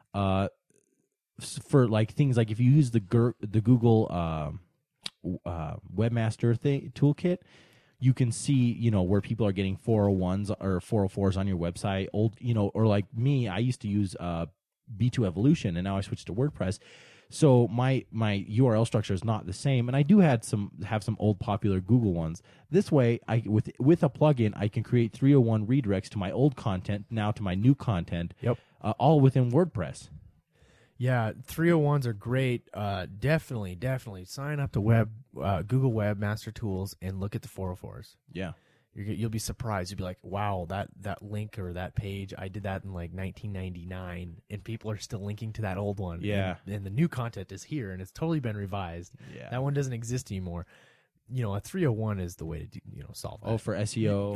For like things like if you use the Google Webmaster Toolkit. You can see, where people are getting 401s or 404s on your website. Or like me, I used to use B2 Evolution, and now I switched to WordPress. So my URL structure is not the same, and I do have some old popular Google ones. This way, with a plugin, I can create 301 redirects to my old content, now to my new content. Yep, all within WordPress. Yeah, 301s are great. Definitely sign up to Google Webmaster Tools and look at the 404s. Yeah. You'll be surprised. You'll be like, wow, that link or that page, I did that in like 1999, and people are still linking to that old one. Yeah. And the new content is here, and it's totally been revised. Yeah. That one doesn't exist anymore. A 301 is the way to solve that. Oh, for SEO.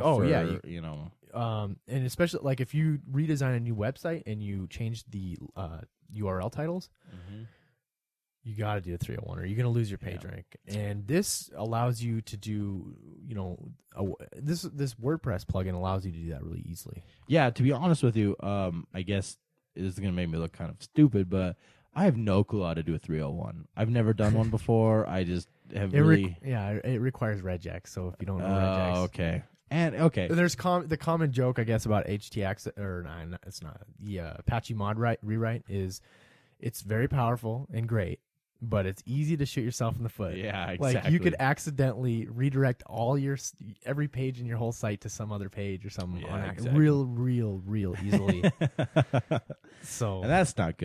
And especially like if you redesign a new website and you change the URL titles, you got to do a 301 or you're going to lose your page rank. And this allows you to do, this WordPress plugin allows you to do that really easily. Yeah, to be honest with you, I guess this is going to make me look kind of stupid, but I have no clue how to do a 301. I've never done one before. I just have it requires regex. So if you don't know regex. Okay. And okay. There's the common joke, I guess, about HTX, or no, it's not. The Apache mod rewrite is it's very powerful and great, but it's easy to shoot yourself in the foot. Yeah, exactly. Like you could accidentally redirect every page in your whole site to some other page or something real easily. So and that's not good.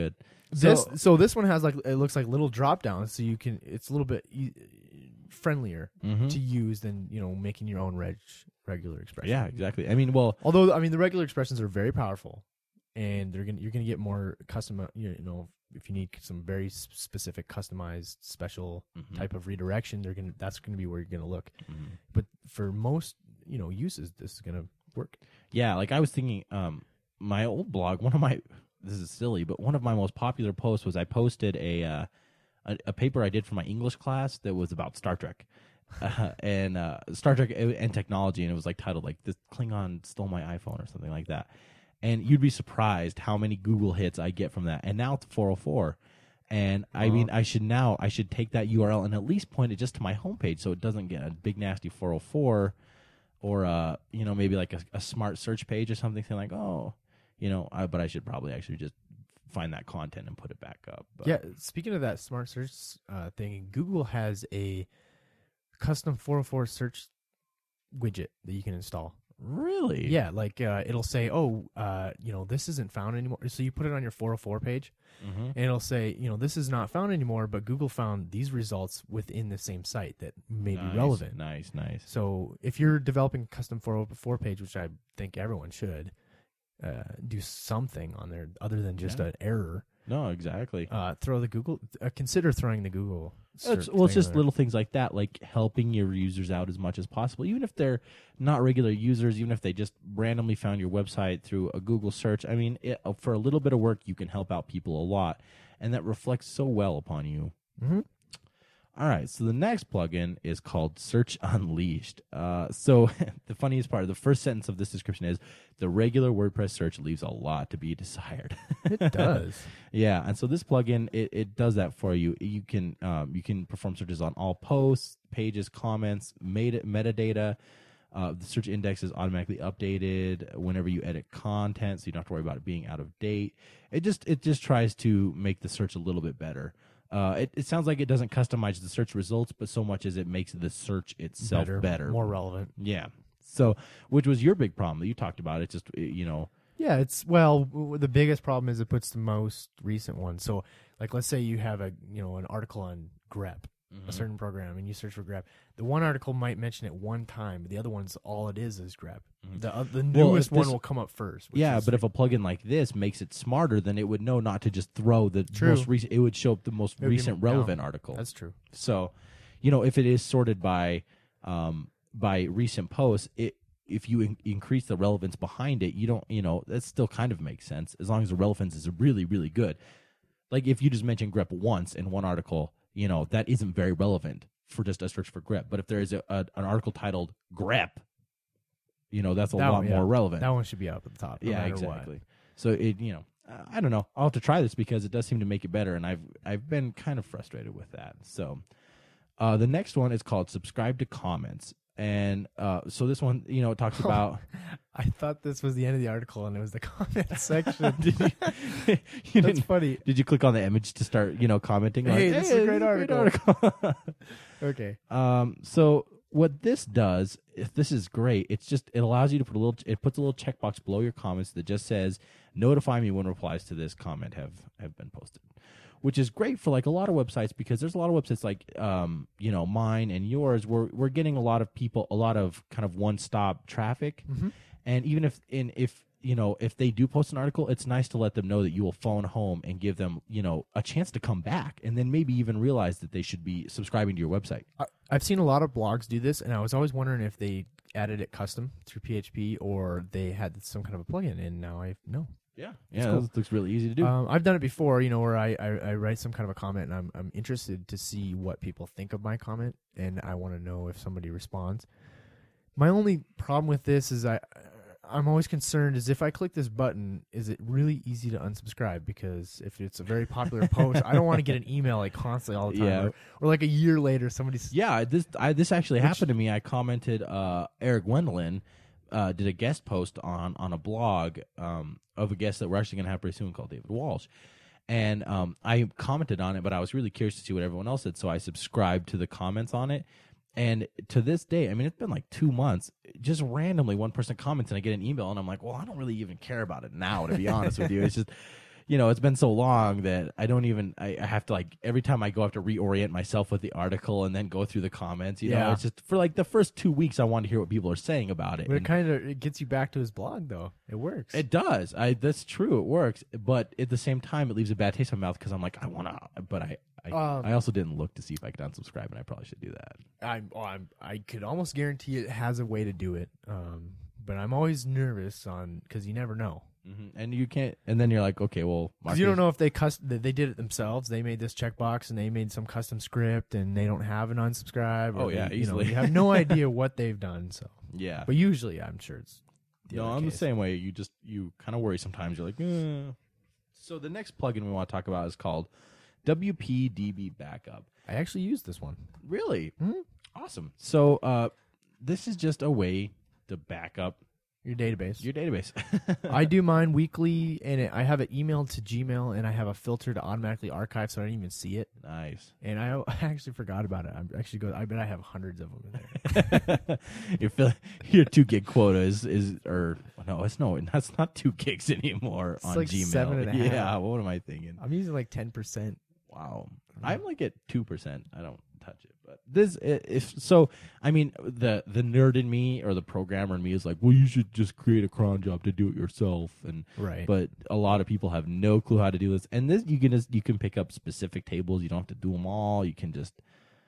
This one has like, it looks like little drop downs, so you can, it's a little bit friendlier to use than, you know, making your own regular expression. Yeah, exactly. I mean, well, although I mean the regular expressions are very powerful, and you're gonna get more custom. You know, if you need some very specific, customized, special type of redirection, that's gonna be where you're gonna look. But for most, you know, uses, this is gonna work. Yeah, like I was thinking, my old blog, this is silly, but one of my most popular posts was I posted a paper I did for my English class that was about Star Trek. And Star Trek and technology, and it was like titled like "This Klingon Stole My iPhone" or something like that. And you'd be surprised how many Google hits I get from that. And now it's 404. And I mean, I should take that URL and at least point it just to my homepage so it doesn't get a big nasty 404, or you know, maybe like a smart search page or something saying like, oh, you know. But I should probably actually just find that content and put it back up. But. Yeah. Speaking of that smart search thing, Google has a custom 404 search widget that you can install. Really? Yeah, like it'll say, oh, you know, this isn't found anymore. So you put it on your 404 page, and it'll say, you know, this is not found anymore, but Google found these results within the same site that may be relevant. Nice. So if you're developing a custom 404 page, which I think everyone should, do something on there other than just an error. No, exactly. Consider throwing the Google. It's just little things like that, like helping your users out as much as possible, even if they're not regular users, even if they just randomly found your website through a Google search. I mean, for a little bit of work, you can help out people a lot, and that reflects so well upon you. All right, so the next plugin is called Search Unleashed. So the funniest part, the first sentence of this description is, the regular WordPress search leaves a lot to be desired. It does. Yeah, and so this plugin, it does that for you. You can perform searches on all posts, pages, comments, metadata. The search index is automatically updated whenever you edit content, so you don't have to worry about it being out of date. It just tries to make the search a little bit better. It sounds like it doesn't customize the search results, but so much as it makes the search itself better. More relevant. Yeah. So, which was your big problem that you talked about? It's just, you know. Yeah, the biggest problem is it puts the most recent one. So, like, let's say you have an article on grep, a certain program, and you search for grep. The one article might mention it one time, but the other one's all it is grep. The newest one will come up first. Yeah, but if a plugin like this makes it smarter, then it would know not to just throw the most recent. It would show up the most recent relevant article. That's true. So, you know, if it is sorted by recent posts, if you increase the relevance behind it, that still kind of makes sense as long as the relevance is really, really good. Like if you just mention grep once in one article, you know, that isn't very relevant for just a search for grep. But if there is an article titled grep, you know, that's a lot more relevant. That one should be up at the top. No matter exactly. What. So I don't know. I'll have to try this because it does seem to make it better, and I've been kind of frustrated with that. So the next one is called Subscribe to Comments. And so this one, you know, it talks about. I thought this was the end of the article, and it was the comment section. That's funny. Did you click on the image to start, you know, commenting? Hey, this is a great article. Okay. So what this does, if this is great, it allows you to it puts a little checkbox below your comments that just says, "Notify me when replies to this comment have been posted." Which is great for like a lot of websites, because there's a lot of websites like you know, mine and yours, we're getting a lot of people, a lot of kind of one-stop traffic. And even if they do post an article, it's nice to let them know that you will phone home and give them, you know, a chance to come back, and then maybe even realize that they should be subscribing to your website. I've seen a lot of blogs do this, and I was always wondering if they added it custom through PHP or they had some kind of a plugin, and now I know. Yeah, cool. That looks really easy to do. I've done it before, you know, where I write some kind of a comment, and I'm interested to see what people think of my comment, and I want to know if somebody responds. My only problem with this is I'm always concerned is if I click this button, is it really easy to unsubscribe? Because if it's a very popular post, I don't want to get an email like constantly all the time, or like a year later somebody's. Yeah, this actually happened to me. I commented. Eric Wendelin did a guest post on a blog of a guest that we're actually going to have pretty soon called David Walsh. And I commented on it, but I was really curious to see what everyone else did, so I subscribed to the comments on it. And to this day, I mean, it's been like 2 months, just randomly one person comments and I get an email, and I'm like, well, I don't really even care about it now, to be honest with you. It's just, it's been so long that I don't even. I have to like every time I go, I have to reorient myself with the article and then go through the comments. Yeah. It's just for like the first 2 weeks, I want to hear what people are saying about it. But And it gets you back to his blog, though. It works. it does. That's true. It works, but at the same time, it leaves a bad taste in my mouth because I'm like, I want to, but I also didn't look to see if I could unsubscribe, and I probably should do that. I could almost guarantee it has a way to do it. But I'm always nervous because you never know. And you can't, and then you're like, okay, well, Because you don't know if they did it themselves. They made this checkbox and they made some custom script and they don't have an unsubscribe. Oh, yeah, easily. You have no idea what they've done. So yeah, but usually I'm sure it's I'm the same way. You kind of worry sometimes. You're like, So the next plugin we want to talk about is called WPDB Backup. I actually used this one. Really? Awesome. So this is just a way to back up Your database. your database. I do mine weekly, and I have it emailed to Gmail, and I have a filter to automatically archive, so I didn't even see it. Nice. And I actually forgot about it. I bet I have hundreds of them in there. Your 2 gig quota that's not 2 gigs anymore It's on like Gmail. 7.5. Yeah, what am I thinking? I'm using like 10%. Wow. I'm like at 2%. I don't touch it. But this so I mean the nerd in me or the programmer in me is like, well, you should just create a cron job to do it yourself, and Right. but a lot of people have no clue how to do this. And this you can pick up specific tables. You don't have to do them all. You can just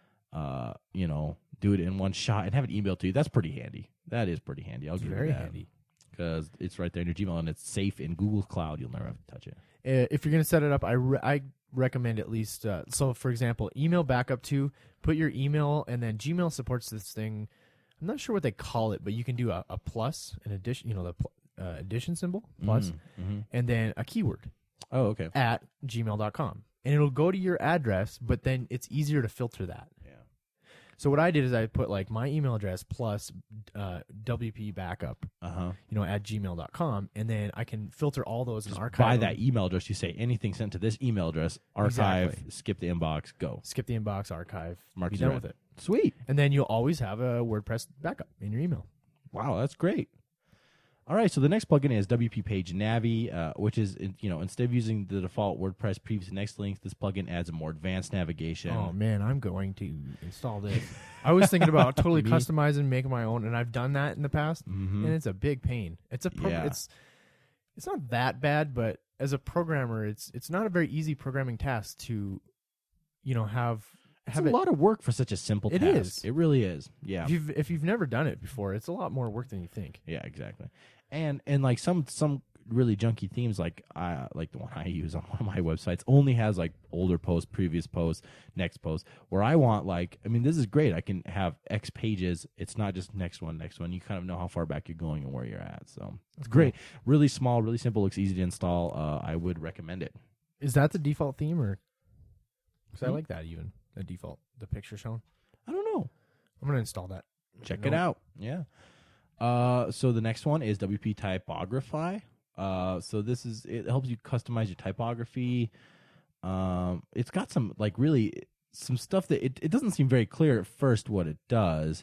do it in one shot and have it emailed to you. That's pretty handy. That is pretty handy. I'll give very you that. handy. Because it's right there in your Gmail and it's safe in Google's cloud. You'll never have to touch it. If you're going to set it up, I recommend at least, so for example, email backup to, put your email, and then Gmail supports this thing. I'm not sure what they call it, but you can do a plus, an addition, the addition symbol, plus, and then a keyword Oh, okay. at gmail.com. And it'll go to your address, but then it's easier to filter that. Yeah. So what I did is I put like my email address plus WP backup, at gmail.com, and then I can filter all those and archive By them. that email address, you say anything sent to this email address, archive, Exactly. skip the inbox, go. Skip the inbox, archive, Mark be is done right. with it. Sweet. And then you'll always have a WordPress backup in your email. Wow, that's great. All right, so the next plugin is WP Page Navi, which is, instead of using the default WordPress previous and next links, this plugin adds a more advanced navigation. Oh, man, I'm going to install this. I was thinking about totally customizing, making my own, and I've done that in the past, and it's a big pain. It's it's not that bad, but as a programmer, it's not a very easy programming task to, have It's a lot of work for such a simple It task. is. It really is. Yeah. If you've never done it before, it's a lot more work than you think. Yeah, exactly. And like some really junky themes, like the one I use on one of my websites, only has like older posts, previous posts, next post. Where I want this is great. I can have X pages. It's not just next one. You kind of know how far back you're going and where you're at. So it's great. Really small, really simple. Looks easy to install. I would recommend it. Is that the default theme, or? Because I like that even the default, the picture shown. I don't know. I'm gonna install that. Check it out. Yeah. So the next one is WP Typography. So it helps you customize your typography. It's got some some stuff that it doesn't seem very clear at first what it does.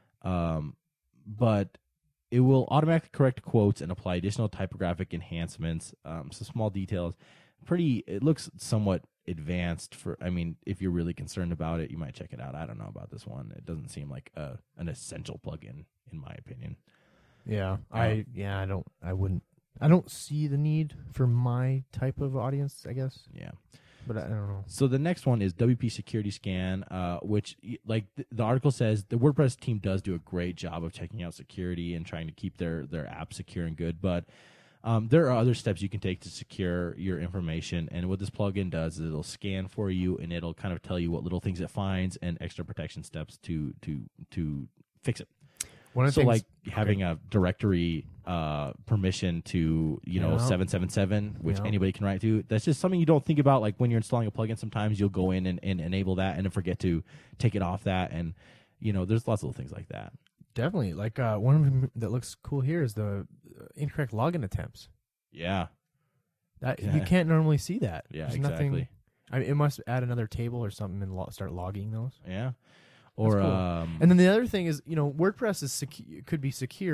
But it will automatically correct quotes and apply additional typographic enhancements. Some small details. It looks somewhat advanced if you're really concerned about it, you might check it out. I don't know about this one. It doesn't seem like an essential plugin in my opinion. Yeah. I don't see the need for my type of audience, I guess. Yeah. But I don't know. So the next one is WP Security Scan, which the article says the WordPress team does do a great job of checking out security and trying to keep their app secure and good, but there are other steps you can take to secure your information, and what this plugin does is it'll scan for you, and it'll kind of tell you what little things it finds and extra protection steps to fix it. Having a directory permission to 777, which anybody can write to. That's just something you don't think about. Like when you're installing a plugin, sometimes you'll go in and enable that, and then forget to take it off that, and there's lots of little things like that. Definitely. Like one of them that looks cool here is the incorrect login attempts. Yeah. You can't normally see that. Yeah, There's exactly. Nothing, it must add another table or something and start logging those. Yeah. Or cool. And then the other thing is, WordPress could be secure,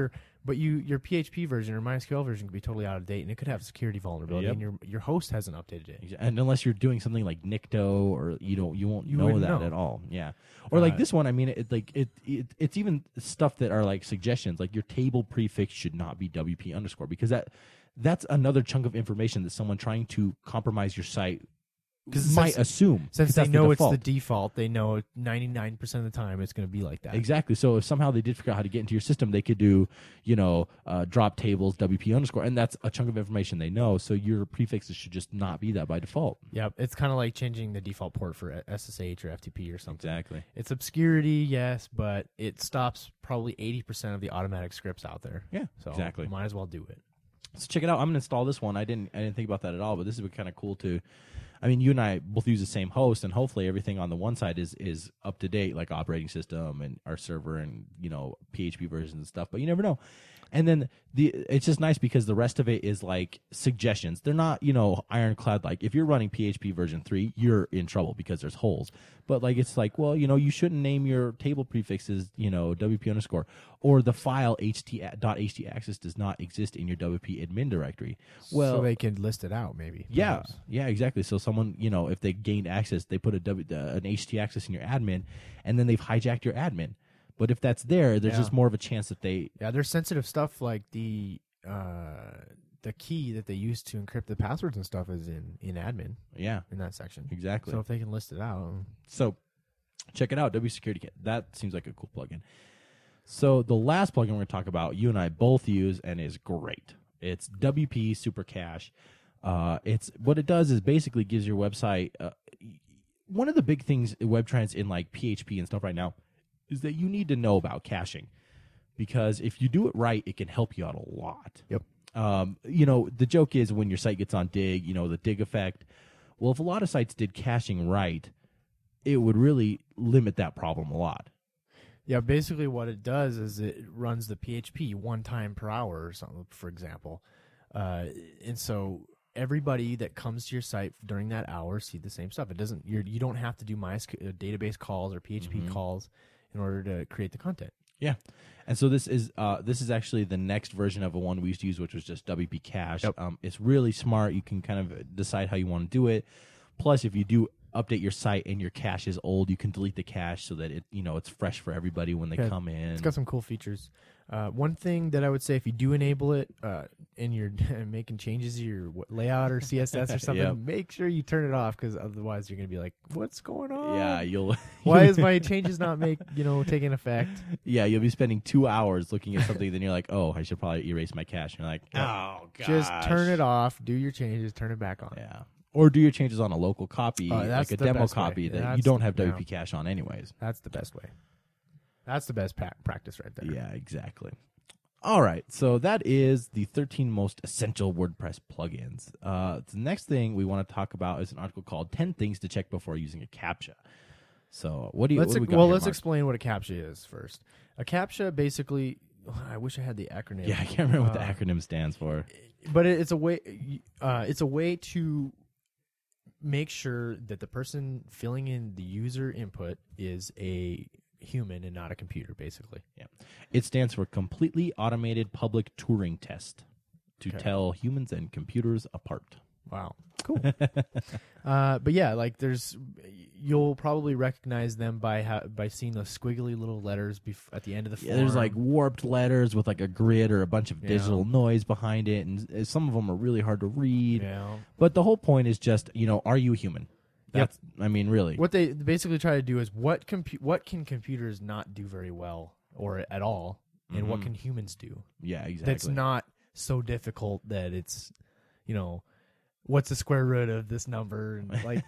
But your PHP version or MySQL version could be totally out of date, and it could have security vulnerability, Yep. and your host hasn't updated it. And unless you're doing something like Nikto, or you won't know wouldn't that know. at all. Yeah. Or like this one, I mean, it's even stuff that are like suggestions, like your table prefix should not be WP underscore, because that's another chunk of information that someone trying to compromise your site might assume. Since they that's know it's default. the default, they know 99% of the time it's going to be like that. Exactly. So if somehow they did figure out how to get into your system, they could do, drop tables, WP underscore, and that's a chunk of information they know. So your prefixes should just not be that by default. Yep, it's kind of like changing the default port for SSH or FTP or something. Exactly. It's obscurity, yes, but it stops probably 80% of the automatic scripts out there. Yeah, So exactly. might as well do it. So check it out. I'm gonna install this one. I didn't think about that at all, but this is kind of cool too. I mean, you and I both use the same host, and hopefully everything on the one side is up to date, like operating system and our server and PHP versions and stuff. But you never know. And then it's just nice because the rest of it is like suggestions. They're not ironclad. Like if you're running PHP version 3, you're in trouble because there's holes. But like it's like, well, you shouldn't name your table prefixes WP underscore, or the file .htaccess does not exist in your WP admin directory. Well, so they can list it out, maybe. yeah, perhaps. yeah, exactly. So someone, if they gained access, they put an htaccess in your admin, and then they've hijacked your admin. But if that's there's just more of a chance that they. Yeah, there's sensitive stuff like the key that they use to encrypt the passwords and stuff is in admin. Yeah, in that section. exactly. So if they can list it out. So check it out, WSecurity Kit. That seems like a cool plugin. So the last plugin we're going to talk about, you and I both use and is great. It's WP Super Cache. It's what it does is basically gives your website. One of the big things web trends in like PHP and stuff right now is that you need to know about caching, because if you do it right, it can help you out a lot. Yep. The joke is when your site gets on Dig, the Dig effect. Well, if a lot of sites did caching right, it would really limit that problem a lot. Yeah, basically what it does is it runs the PHP 1 time per hour or something, for example. And so everybody that comes to your site during that hour see the same stuff. It doesn't. You don't have to do MySQL database calls or PHP calls in order to create the content. Yeah, and so this is actually the next version of a one we used to use, which was just WP Cache. Yep. It's really smart. You can kind of decide how you want to do it. Plus, if you do update your site and your cache is old, you can delete the cache so that it's fresh for everybody when they come in. It's got some cool features. One thing that I would say, if you do enable it and you're making changes to your layout or CSS or something, Yep. make sure you turn it off, because otherwise you're going to be like, what's going on? Yeah, you'll. Why is my changes not taking effect? Yeah, you'll be spending 2 hours looking at something, then you're like, oh, I should probably erase my cache. And you're like, oh, gosh. Just turn it off, do your changes, turn it back on. Yeah. Or do your changes on a local copy, that's like a the demo best way. copy that you That's- don't have yeah. WP Cache on anyways. That's the best way. That's the best practice right there. Yeah, exactly. All right, so that is the 13 most essential WordPress plugins. The next thing we want to talk about is an article called 10 Things to Check Before Using a CAPTCHA. So what do we got here, let's Mark? explain what a CAPTCHA is first. A CAPTCHA basically, I wish I had the acronym. Yeah, I can't remember what the acronym stands for. But it's a way. It's a way to make sure that the person filling in the user input is a human and not a computer, basically. Yeah, it stands for Completely Automated Public Turing Test to tell humans and computers apart. Wow, cool. But yeah, like you'll probably recognize them by seeing those squiggly little letters at the end of the form. Yeah, there's like warped letters with like a grid or a bunch of digital noise behind it, and some of them are really hard to read. Yeah. But the whole point is just, are you human? That's, I mean, really. What they basically try to do is what can computers not do very well or at all, and what can humans do? Yeah, exactly. That's not so difficult that it's, what's the square root of this number? And like,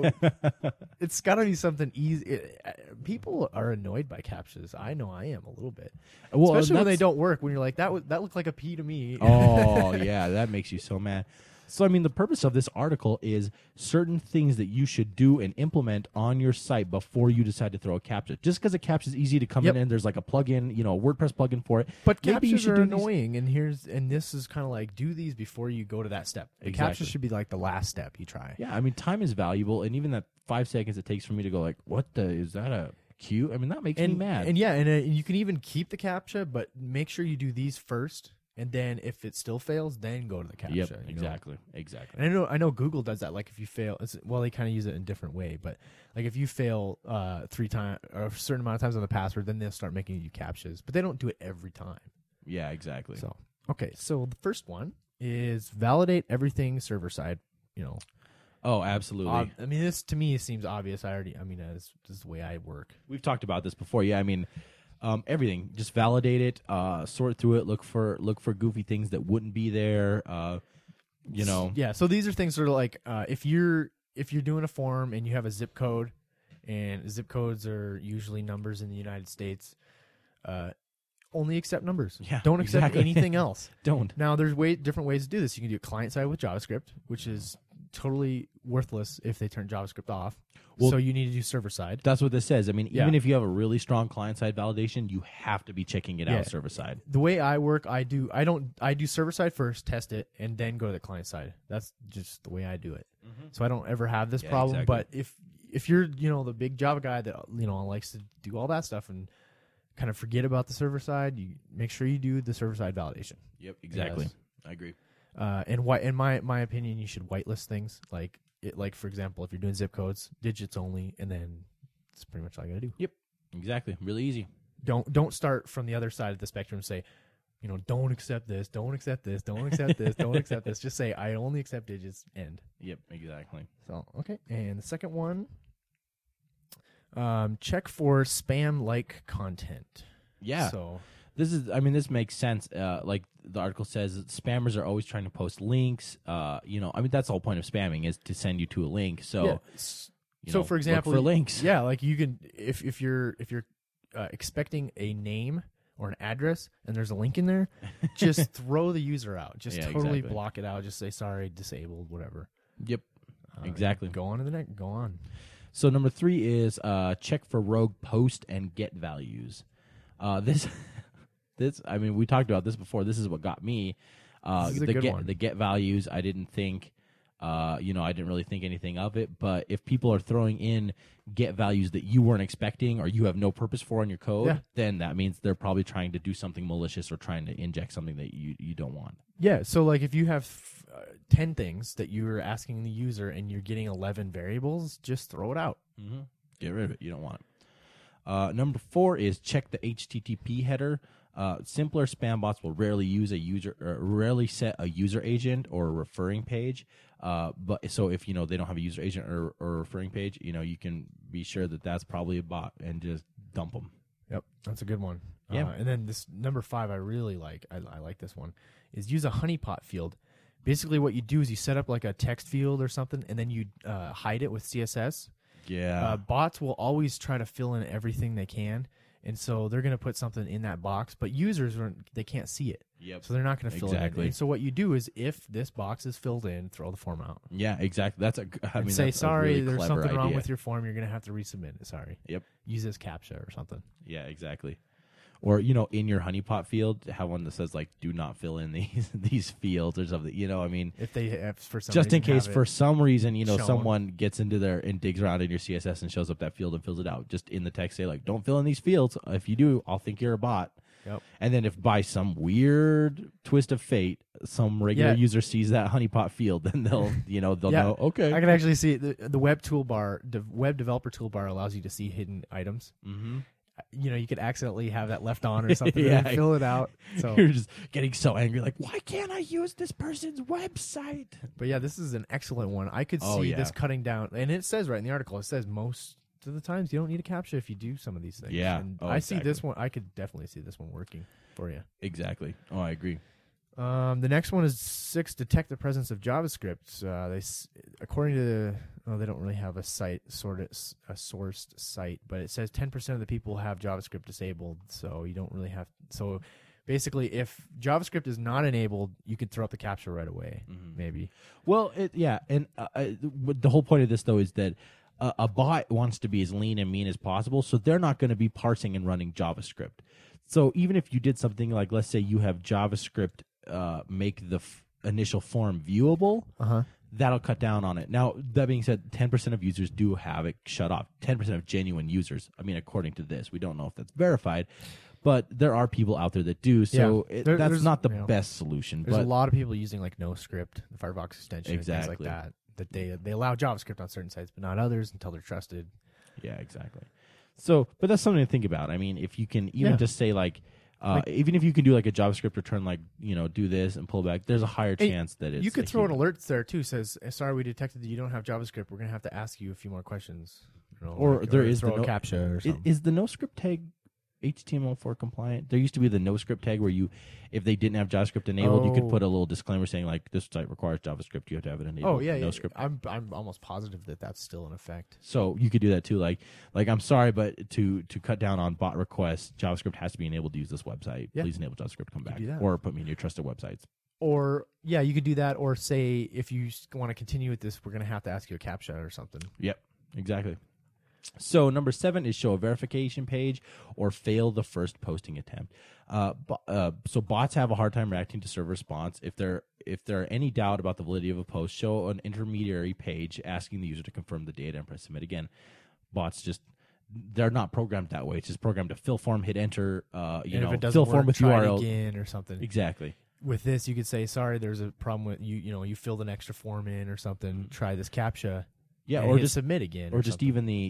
it's got to be something easy. People are annoyed by CAPTCHAs. I know I am a little bit, especially when they don't work. When you're like, that looked like a P to me. Oh yeah, that makes you so mad. So, I mean, the purpose of this article is certain things that you should do and implement on your site before you decide to throw a CAPTCHA. Just because a CAPTCHA is easy to come in and there's like a plugin, a WordPress plugin for it. But maybe you CAPTCHAs should are do annoying, and this is kind of like, do these before you go to that step. The Exactly. CAPTCHA should be like the last step you try. Yeah, I mean, time is valuable, and even that 5 seconds it takes for me to go like, what the, is that a cute. I mean, that makes me mad. And you can even keep the CAPTCHA, but make sure you do these first. And then if it still fails, then go to the CAPTCHA. Yep, you know? exactly. And I know Google does that. Like if you fail, they kind of use it in a different way. But like if you fail 3 times or a certain amount of times on the password, then they'll start making you CAPTCHAs. But they don't do it every time. Yeah, exactly. So so the first one is validate everything server side. You know. Oh, absolutely. I mean, this to me seems obvious. This is the way I work. We've talked about this before. Yeah, I mean. Everything, just validate it, sort through it, look for goofy things that wouldn't be there. You know. Yeah. So these are things that are like if you're doing a form and you have a zip code, and zip codes are usually numbers in the United States. Only accept numbers. Yeah, Don't accept exactly. anything else. Don't. Now there's different ways to do this. You can do it client side with JavaScript, which is totally worthless if they turn JavaScript off. Well, so you need to do server side. That's what this says. I mean, Yeah. even if you have a really strong client side validation, you have to be checking it Yeah. out server side. The way I work, I do server side first, test it, and then go to the client side. That's just the way I do it. So I don't ever have this Yeah, problem. exactly. But if you're the big Java guy that likes to do all that stuff and kind of forget about the server side, you make sure you do the server side validation. Yep, exactly. Yes. I agree. And in my opinion, you should whitelist things like for example, if you're doing zip codes, digits only, and then that's pretty much all you gotta do. Yep, exactly. Really easy. Don't start from the other side of the spectrum and say, don't accept this, don't accept this, don't accept this, don't accept this. Just say I only accept digits. End. Yep, exactly. So okay, and the second one, check for spam-like content. Yeah. So This makes sense. Like the article says, spammers are always trying to post links. That's the whole point of spamming is to send you to a link. So, yeah. So for example, look for links. Yeah, like you can if you're expecting a name or an address and there's a link in there, just throw the user out. Just totally exactly. block it out. Just say sorry, disabled, whatever. Yep, exactly. Go on to the next. Go on. So number 3 is check for rogue post and get values. This we talked about this before. This is what got me. This is a good one. The get values, I didn't think, I didn't really think anything of it. But if people are throwing in get values that you weren't expecting or you have no purpose for in your code, then that means they're probably trying to do something malicious or trying to inject something that you don't want. Yeah. So like if you have 10 things that you're asking the user and you're getting 11 variables, just throw it out. Mm-hmm. Get rid of it. You don't want it. Number 4 is check the HTTP header. Simpler spam bots will rarely set a user agent or a referring page. But so if they don't have a user agent or referring page, you can be sure that that's probably a bot and just dump them. Yep, that's a good one. Yeah. And then this number 5, I really like. I like this one. Is use a honeypot field. Basically, what you do is you set up like a text field or something, and then you hide it with CSS. Yeah. Bots will always try to fill in everything they can. And so they're going to put something in that box, but users they can't see it. Yep. So they're not going to fill it in. Exactly. And so what you do is if this box is filled in, throw the form out. Yeah, exactly. Say, that's sorry, a really there's clever something wrong idea. with your form. You're going to have to resubmit it. Sorry. Yep. Use this CAPTCHA or something. Yeah, exactly. Or in your honeypot field, have one that says like, "Do not fill in these fields" or something. If they have for some just in reason case have for it some reason shown. someone gets into there and digs around in your CSS and shows up that field and fills it out. Just in the text, say like, "Don't fill in these fields. If you do, I'll think you're a bot." Yep. And then if by some weird twist of fate, some regular user sees that honeypot field, then they'll know. Okay, I can actually see it. The web toolbar, the web developer toolbar allows you to see hidden items. Mm-hmm. You could accidentally have that left on or something Yeah. and fill it out. So, you're just getting so angry, like, why can't I use this person's website? but yeah, this is an excellent one. I could see this cutting down, and it says right in the article. It says most of the times you don't need a CAPTCHA if you do some of these things. Yeah. and Oh, I see this exactly. one. I could definitely see this one working for you. Exactly. Oh, I agree. The next one is 6. Detect the presence of JavaScript. According to they don't really have a sourced site, but it says 10% of the people have JavaScript disabled. So you don't really have. So basically, if JavaScript is not enabled, you can throw up the CAPTCHA right away. Mm-hmm. Maybe. Well, and the whole point of this though is that a bot wants to be as lean and mean as possible, so they're not going to be parsing and running JavaScript. So even if you did something like, let's say you have JavaScript make the initial form viewable, that'll cut down on it. Now, that being said, 10% of users do have it shut off. 10% of genuine users. I mean, according to this, we don't know if that's verified, but there are people out there that do. So that's not the best solution. There's but a lot of people using like NoScript, the Firefox extension, exactly. and things like that. That they allow JavaScript on certain sites, but not others until they're trusted. Yeah, exactly. So, but that's something to think about. I mean, if you can even just say like even if you can do like a JavaScript return, like, do this and pull back, there's a higher chance that it's. You could throw an alert there too. Says, sorry, we detected that you don't have JavaScript. We're gonna have to ask you a few more questions. Or there is throw a CAPTCHA or something. Is the NoScript tag HTML4 compliant? There used to be the NoScript tag where if they didn't have JavaScript enabled, you could put a little disclaimer saying like, this site requires JavaScript. You have to have it enabled. Oh yeah, NoScript. I'm almost positive that that's still in effect. So you could do that too. Like I'm sorry, but to cut down on bot requests, JavaScript has to be enabled to use this website. Yeah. Please enable JavaScript. Come back, do that. or put me in your trusted websites. Or you could do that. Or say if you want to continue with this, we're gonna have to ask you a CAPTCHA or something. Yep, exactly. So number 7 is show a verification page or fail the first posting attempt. So bots have a hard time reacting to server response. If there are any doubt about the validity of a post, show an intermediary page asking the user to confirm the data and press submit. Again, bots they're not programmed that way. It's just programmed to fill form, hit enter. If it doesn't fill work, form with try URL it again or something. Exactly. With this, you could say, sorry, there's a problem with you filled an extra form in or something. Try this CAPTCHA. Yeah, and or hit just submit again, or just even the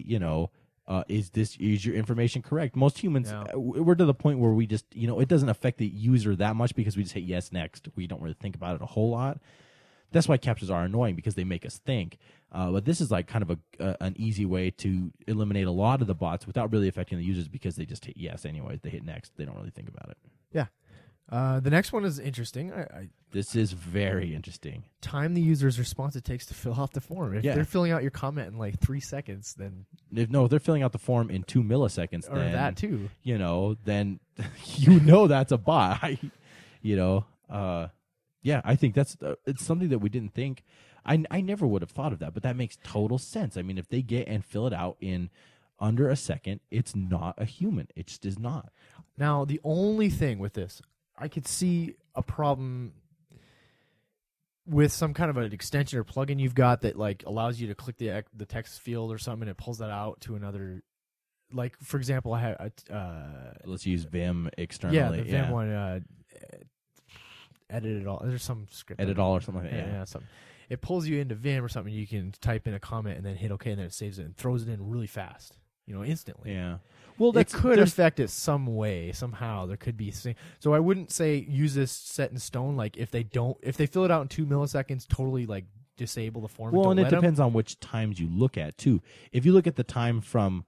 is your information correct? Most humans, we're to the point where we just it doesn't affect the user that much because we just hit yes next. We don't really think about it a whole lot. That's why CAPTCHAs are annoying because they make us think. But this is like kind of an easy way to eliminate a lot of the bots without really affecting the users because they just hit yes anyway. They hit next. They don't really think about it. Yeah. The next one is interesting. This is very interesting. Time the user's response it takes to fill out the form. If they're filling out your comment in like 3 seconds, then if they're filling out the form in 2 milliseconds, or then that too. Then that's a bot. I think that's it's something that we didn't think. I never would have thought of that, but that makes total sense. I mean, if they get and fill it out in under a second, it's not a human. It just is not. Now, the only thing with this, I could see a problem with some kind of an extension or plugin you've got that like allows you to click the text field or something and it pulls that out to another. Like, for example, I have let's use Vim externally. Yeah, the Vim one. Edit it all. There's some script. Edit all or something like that. Yeah, something. It pulls you into Vim or something. You can type in a comment and then hit OK, and then it saves it and throws it in really fast. Instantly. Yeah. Well, it could affect it some way, somehow. There could be. So I wouldn't say use this set in stone. Like if they fill it out in 2 milliseconds, totally like disable the form. Well, and it depends on which times you look at too. If you look at the time from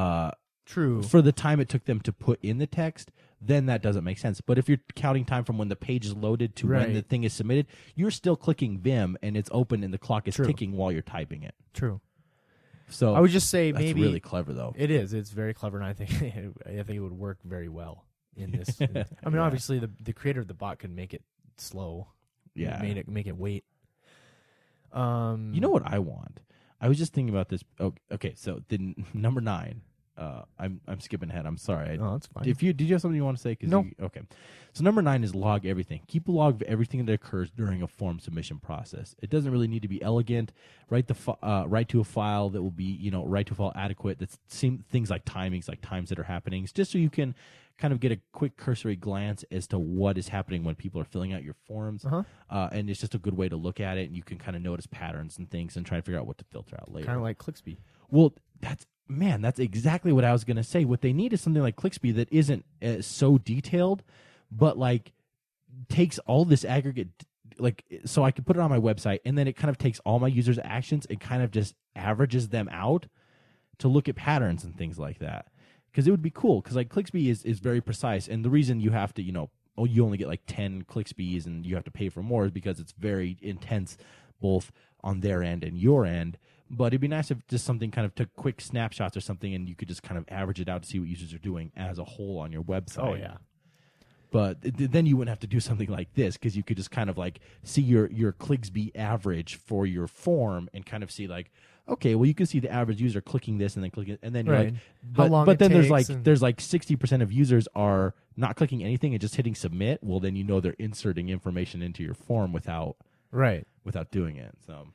for the time it took them to put in the text, then that doesn't make sense. But if you're counting time from when the page is loaded to when the thing is submitted, you're still clicking Vim and it's open and the clock is ticking while you're typing it. True. So I would just say that's maybe really clever though. It is. It's very clever, and I think it would work very well in this. I mean, obviously the creator of the bot could make it slow. Yeah, make it wait. You know what I want? I was just thinking about this. Okay, so the number 9. I'm skipping ahead. I'm sorry. No, that's fine. Did you have something you want to say? No. Okay. So number 9 is log everything. Keep a log of everything that occurs during a form submission process. It doesn't really need to be elegant. Write to a file that will be write to a file adequate. That's things like timings, like times that are happening, just so you can kind of get a quick cursory glance as to what is happening when people are filling out your forms. And it's just a good way to look at it, and you can kind of notice patterns and things and try to figure out what to filter out later. Kind of like Clicksby. Well, that's exactly what I was going to say. What they need is something like Clicksby that isn't so detailed, but like takes all this aggregate, like so I could put it on my website, and then it kind of takes all my users' actions and kind of just averages them out to look at patterns and things like that. Because it would be cool. Because like Clicksby is very precise, and the reason you have to you only get like 10 Clicksbys and you have to pay for more is because it's very intense, both on their end and your end. But it'd be nice if just something kind of took quick snapshots or something, and you could just kind of average it out to see what users are doing as a whole on your website. Oh yeah. But then you wouldn't have to do something like this, because you could just kind of like see your Clicksby average for your form and kind of see like, okay, well you can see the average user clicking this and then clicking, and then you're like, but then there's like 60% of users are not clicking anything and just hitting submit. Well, then they're inserting information into your form without doing it. So.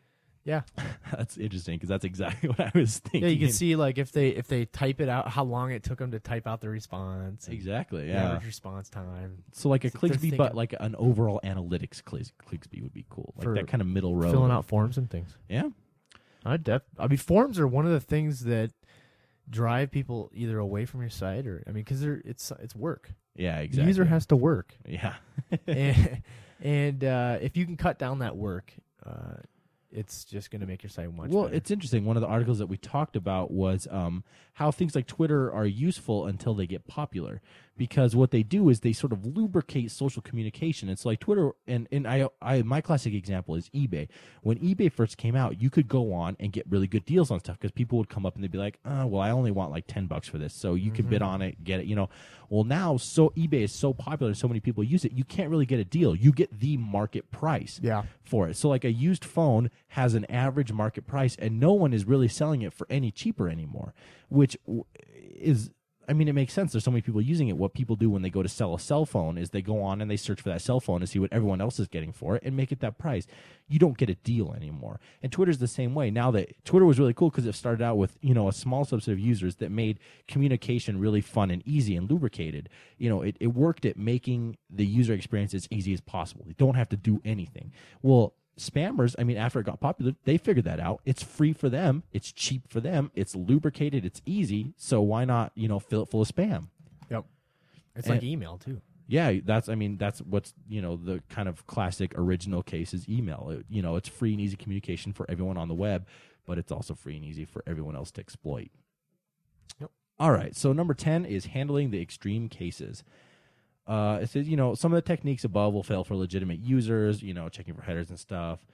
Yeah. That's interesting because that's exactly what I was thinking. Yeah, you can see like if they type it out, how long it took them to type out the response. Exactly. The Yeah. average response time. So like a So they're Clicksby, thinking- but like an overall analytics Clicksby would be cool. Like For that kind of middle road. Filling out forms and things. Yeah. I mean, forms are one of the things that drive people either away from your site or because it's work. Yeah. The Exactly. user has to work, Yeah. and if you can cut down that work, it's just going to make your site much Well, better. it's interesting. One of the articles that we talked about was how things like Twitter are useful until they get popular. Because what they do is they sort of lubricate social communication. It's like Twitter, and I my classic example is eBay. When eBay first came out, you could go on and get really good deals on stuff because people would come up and they'd be like, well, I only want like $10 for this. So you could bid on it, get it, Well, now eBay is so popular, so many people use it, you can't really get a deal. You get the market price for it. So like a used phone has an average market price, and no one is really selling it for any cheaper anymore, which is, it makes sense. There's so many people using it. What people do when they go to sell a cell phone is they go on and they search for that cell phone to see what everyone else is getting for it and make it that price. You don't get a deal anymore. And Twitter's the same way. Now that Twitter was really cool because it started out with, a small subset of users that made communication really fun and easy and lubricated. It worked at making the user experience as easy as possible. You don't have to do anything. Well, spammers, after it got popular, they figured that out. It's free for them. It's cheap for them. It's lubricated. It's easy. So why not, fill it full of spam? Yep. It's like email too. Yeah, that's what's, the kind of classic original case is email. It's free and easy communication for everyone on the web, but it's also free and easy for everyone else to exploit. Yep. All right. So number 10 is handling the extreme cases. It says, some of the techniques above will fail for legitimate users, checking for headers and stuff.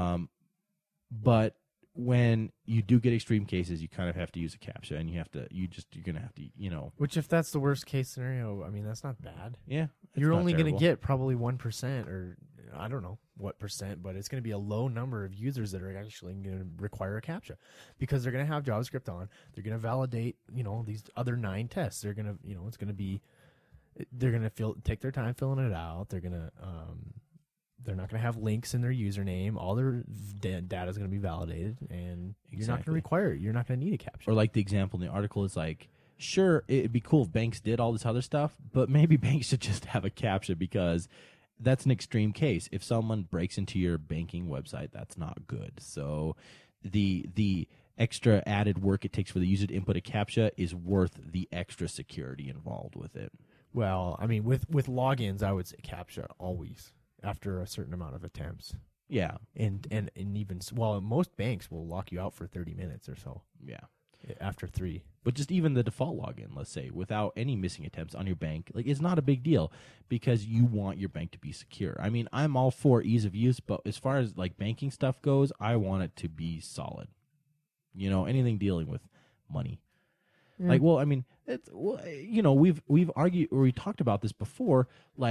But when you do get extreme cases, you kind of have to use a CAPTCHA, and you're going to have to, Which, if that's the worst case scenario, that's not bad. Yeah. You're only going to get probably 1%, or I don't know what percent, but it's going to be a low number of users that are actually going to require a CAPTCHA because they're going to have JavaScript on. They're going to validate, these other 9 tests. They're going to, it's going to be, they're going to take their time filling it out. They're going to, they're not going to have links in their username. All their data is going to be validated, and you're not going to require it. You're not going to need a CAPTCHA. Or like the example in the article is like, sure, it'd be cool if banks did all this other stuff, but maybe banks should just have a CAPTCHA because that's an extreme case. If someone breaks into your banking website, that's not good. So the extra added work it takes for the user to input a CAPTCHA is worth the extra security involved with it. Well, with logins, I would say CAPTCHA always after a certain amount of attempts. Yeah. And even, most banks will lock you out for 30 minutes or so. Yeah. After 3. But just even the default login, let's say, without any missing attempts on your bank, it's not a big deal because you want your bank to be secure. I'm all for ease of use, but as far as banking stuff goes, I want it to be solid. Anything dealing with money. Yeah. It's we've argued or we talked about this before,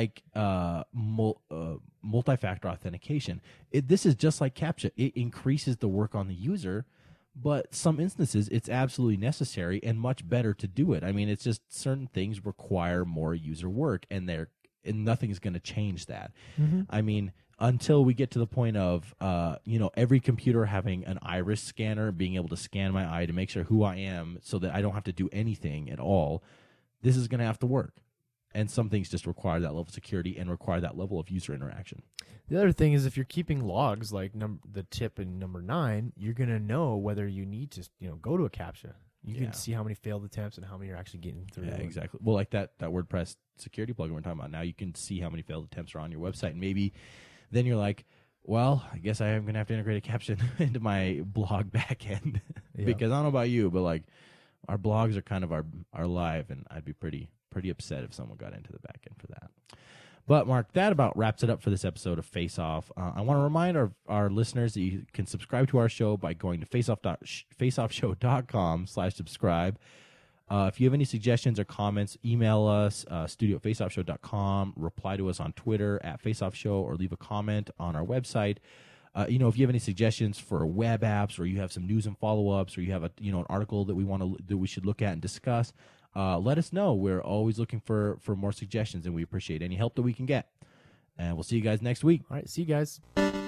multi-factor authentication. This is just like CAPTCHA. It increases the work on the user, but some instances it's absolutely necessary and much better to do it. It's just certain things require more user work, and nothing's going to change that. Mm-hmm. Until we get to the point of, every computer having an iris scanner, being able to scan my eye to make sure who I am so that I don't have to do anything at all, this is going to have to work. And some things just require that level of security and require that level of user interaction. The other thing is if you're keeping logs like the tip in number 9, you're going to know whether you need to go to a CAPTCHA. You can see how many failed attempts and how many are actually getting through. Yeah, exactly. Well, like that WordPress security plugin we're talking about now, you can see how many failed attempts are on your website, and maybe then you're like, well, I guess I am going to have to integrate a CAPTCHA into my blog backend because I don't know about you, but our blogs are kind of our live, and I'd be pretty upset if someone got into the backend for that. But Mark, that about wraps it up for this episode of Face Off. I want to remind our listeners that you can subscribe to our show by going to faceoffshow.com/subscribe. If you have any suggestions or comments, email us, studio@faceoffshow.com, reply to us on Twitter @faceoffshow, or leave a comment on our website. If you have any suggestions for web apps, or you have some news and follow-ups, or you have an article that we should look at and discuss, let us know. We're always looking for more suggestions, and we appreciate any help that we can get. And we'll see you guys next week. All right, see you guys.